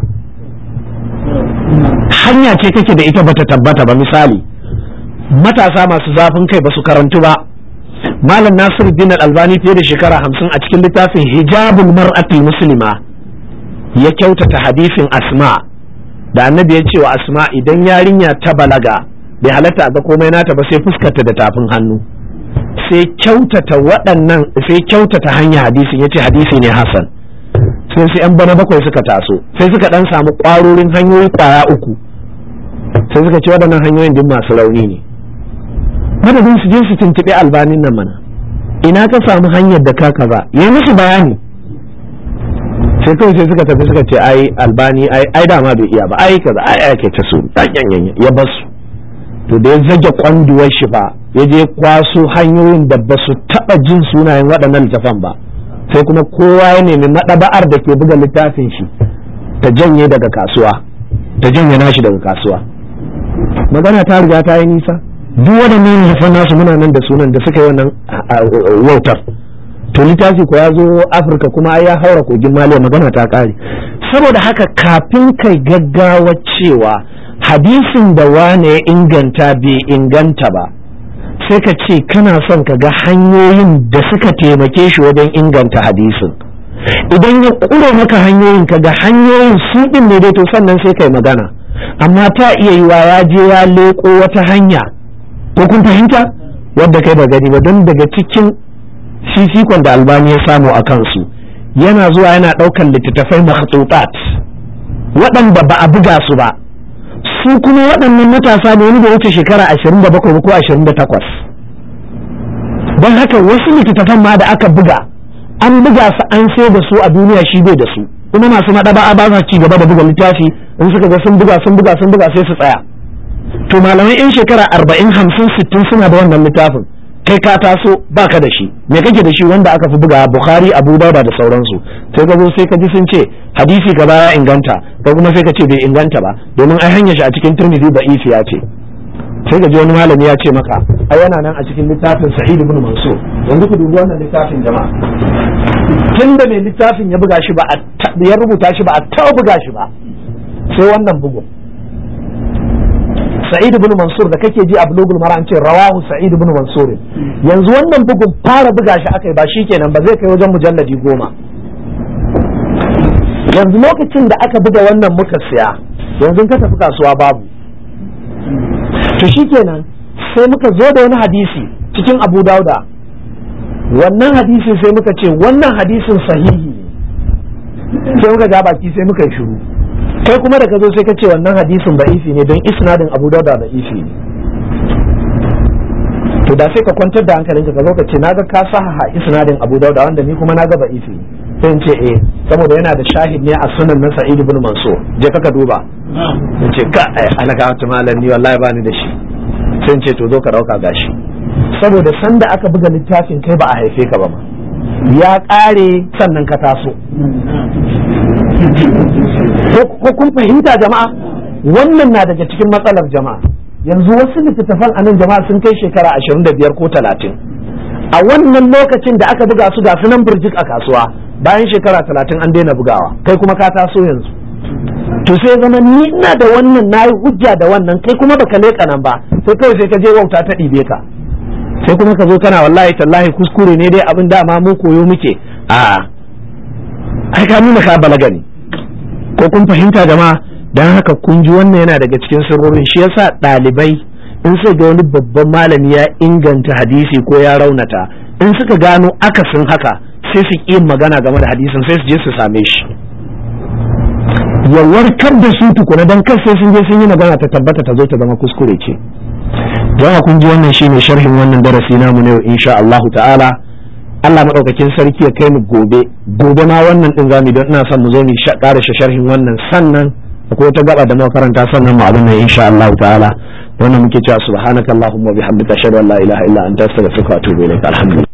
hanya ce kake da ita bata tabbata ba misali matasa masu zafin kai ba su karantu ba malam Nasiruddin Al-Albani fiye da shekara 50 a cikin littafin hijabul mar'atul muslima ya kyautata hadisin Asma da annabi ya ce wa Asma idan yarinya ta balaga bai halatta ga komai nata ba sai fuskarta da tafin hannu sai kyautata hanya hadisin yace hadisi ne hasan sai yan bana bakwai suka taso sai suka dan samu kwarorin hanyoyi kwaya uku sai suka ce waɗannan hanyoyin duk masu rauni ne madadin su je su tuntuɓi Albanin nan mana ina ka samu hanyar da ka kaza yayi musu bayani sai kawai sai suka tafi suka ce ai Albani ai dama bai iya ba ai kaza ai ake ta su ya basu to da ya zage kwanduwar shi fa ya je kwaso hanyoyin da ba su taɓa jin sunayen waɗannan littafan ba sai kuma kowa ya nemi maɗaba'ar da ke buga littafin shi ta janye daga kasuwa ta janye nashi daga kasuwa magana ta riga ta yi nisa duk waɗannan littafan nasu muna nan da sunan da suka yi wannan wautar to littafi ko ya zo Afirka kuma ya haura kogin Maliya magana ta ƙare saboda haka kafin kai gaggawa cewa hadisin da wane ya inganta bai inganta ba sai ka ce kana son ka ga hanyoyin da suka taimake shi wajen inganta hadisin idan ya ƙure maka hanyoyin ka ga hanyoyin su ɗin ne dai to sannan sai kai magana amma ta iya yiwa ya je ya leƙo wata hanya ko kun fahimta wadda kai ba gani ba don daga cikin fifikon da Albani ya samu a kansu yana zuwa yana ɗaukan littattafai makhtutat waɗanda ba a buga su ba su kuma waɗannan matasa ne wani da wuce shekara 27 ko 28 don haka wasu littattafan ma da aka buga an buga su an sai da su a duniya shi bai da su kuma masu maɗaba'a ba sa ci gaba da buga littafi in suka ga sun buga sai su tsaya to malamai yan shekara 40 50 60 suna da wannan littafin, kai ka taso baka da shi, me kake da shi wanda aka fi buga Bukhari, Abu Dawud da sauransu, sai ka zo sai ka ji sun ce hadisi gaba ya inganta, ko kuma sai ka ce bai inganta ba domin ai hanyar shi a cikin Tirmidhi da'ifi ya ce, sai ka ji wani malami ya ce maka ai yana nan a cikin littafin Sa'id ibn Mansur. Yanzu ku dubi wannan littafin jama'a, tunda mai littafin ya buga shi ba ya rubuta shi ba a taɓa buga shi ba sai wannan bugun Sa'id ibn Mansur da kake ji a Bulugul Maram ce rawahu Sa'id ibn Mansur. Yanzu wannan bugun fara buga shi akai ba shikenan ba zai kai wajen mujalladi 10. Yanzu lokacin da aka buga wannan muka siya, yanzu ka tafi kasuwa babu. To shikenan sai muka zo da wani hadisi cikin Abu Dauda. Wannan hadisi sai muka ce wannan hadisin sahihi ne. Sai muka ga baki sai muka yi shiru. Kai kuma da ka zo sai ka ce wannan hadisin da'ifi ne don isnadin Abu Dauda da'ifi ne. To da sai ka kwantar da hankalinka ka zo ka ce naga ka sahaha isnadin Abu Dauda wanda ni kuma naga da'ifi ne. Sai in ce saboda yana da shahid ne a sunan na Sa'id ibn Mansur. Je ka duba. In ce ka alaka wata malam ni wallahi bani da shi. Sai in ce to zo ka dauka gashi. Saboda sanda aka buga littafin kai ba a haife ka ba ma. Ya kare sannan ka taso. Ko kun fahimta jama'a, wannan na daga cikin matsalar jama'a. Yanzu wasu littattafan a nan jama'a sun kai shekara 25 ko 30. A wannan lokacin da aka buga su ga sunan birjik a kasuwa, bayan shekara 30 an daina bugawa, kai kuma ka taso yanzu. To sai zama ni ina da wannan nayi hujja da wannan, kai kuma baka leka nan ba, sai kawai sai ka je wauta ta ɗibe ka. Sai kuma ka zo kana wallahi tallahi kuskure ne dai abin dama mu koyo muke. Ai ka nuna ka balaga ne. Ko kun fahimta jama'a, dan haka kun ji wannan yana daga cikin sirrorin, shi yasa ɗalibai in suka ga wani babban malami ya inganta hadisi ko ya raunata, in suka gano akasin haka sai su ƙi magana game da hadisin, sai su je su same shi ya warkar da su tukuna, dan kar sai sun je sun yi magana ta tabbata ta zo ta zama kuskure ce. Jama'a kun ji wannan shine sharhin wannan darasi namu ne insha Allah ta'ala. Allah madaukakin sarki ya kai mu gobe ma wannan din zamu don ina son mu zo mu ƙara sharhin wannan, sannan akwai wata gaba da makaranta sannan mu abin nan insha Allah ta'ala. Wannan muke cewa subhanakallahumma wa bihamdika ashhadu an la ilaha illa anta astaghfiruka wa atubu ilaik. Alhamdulillah.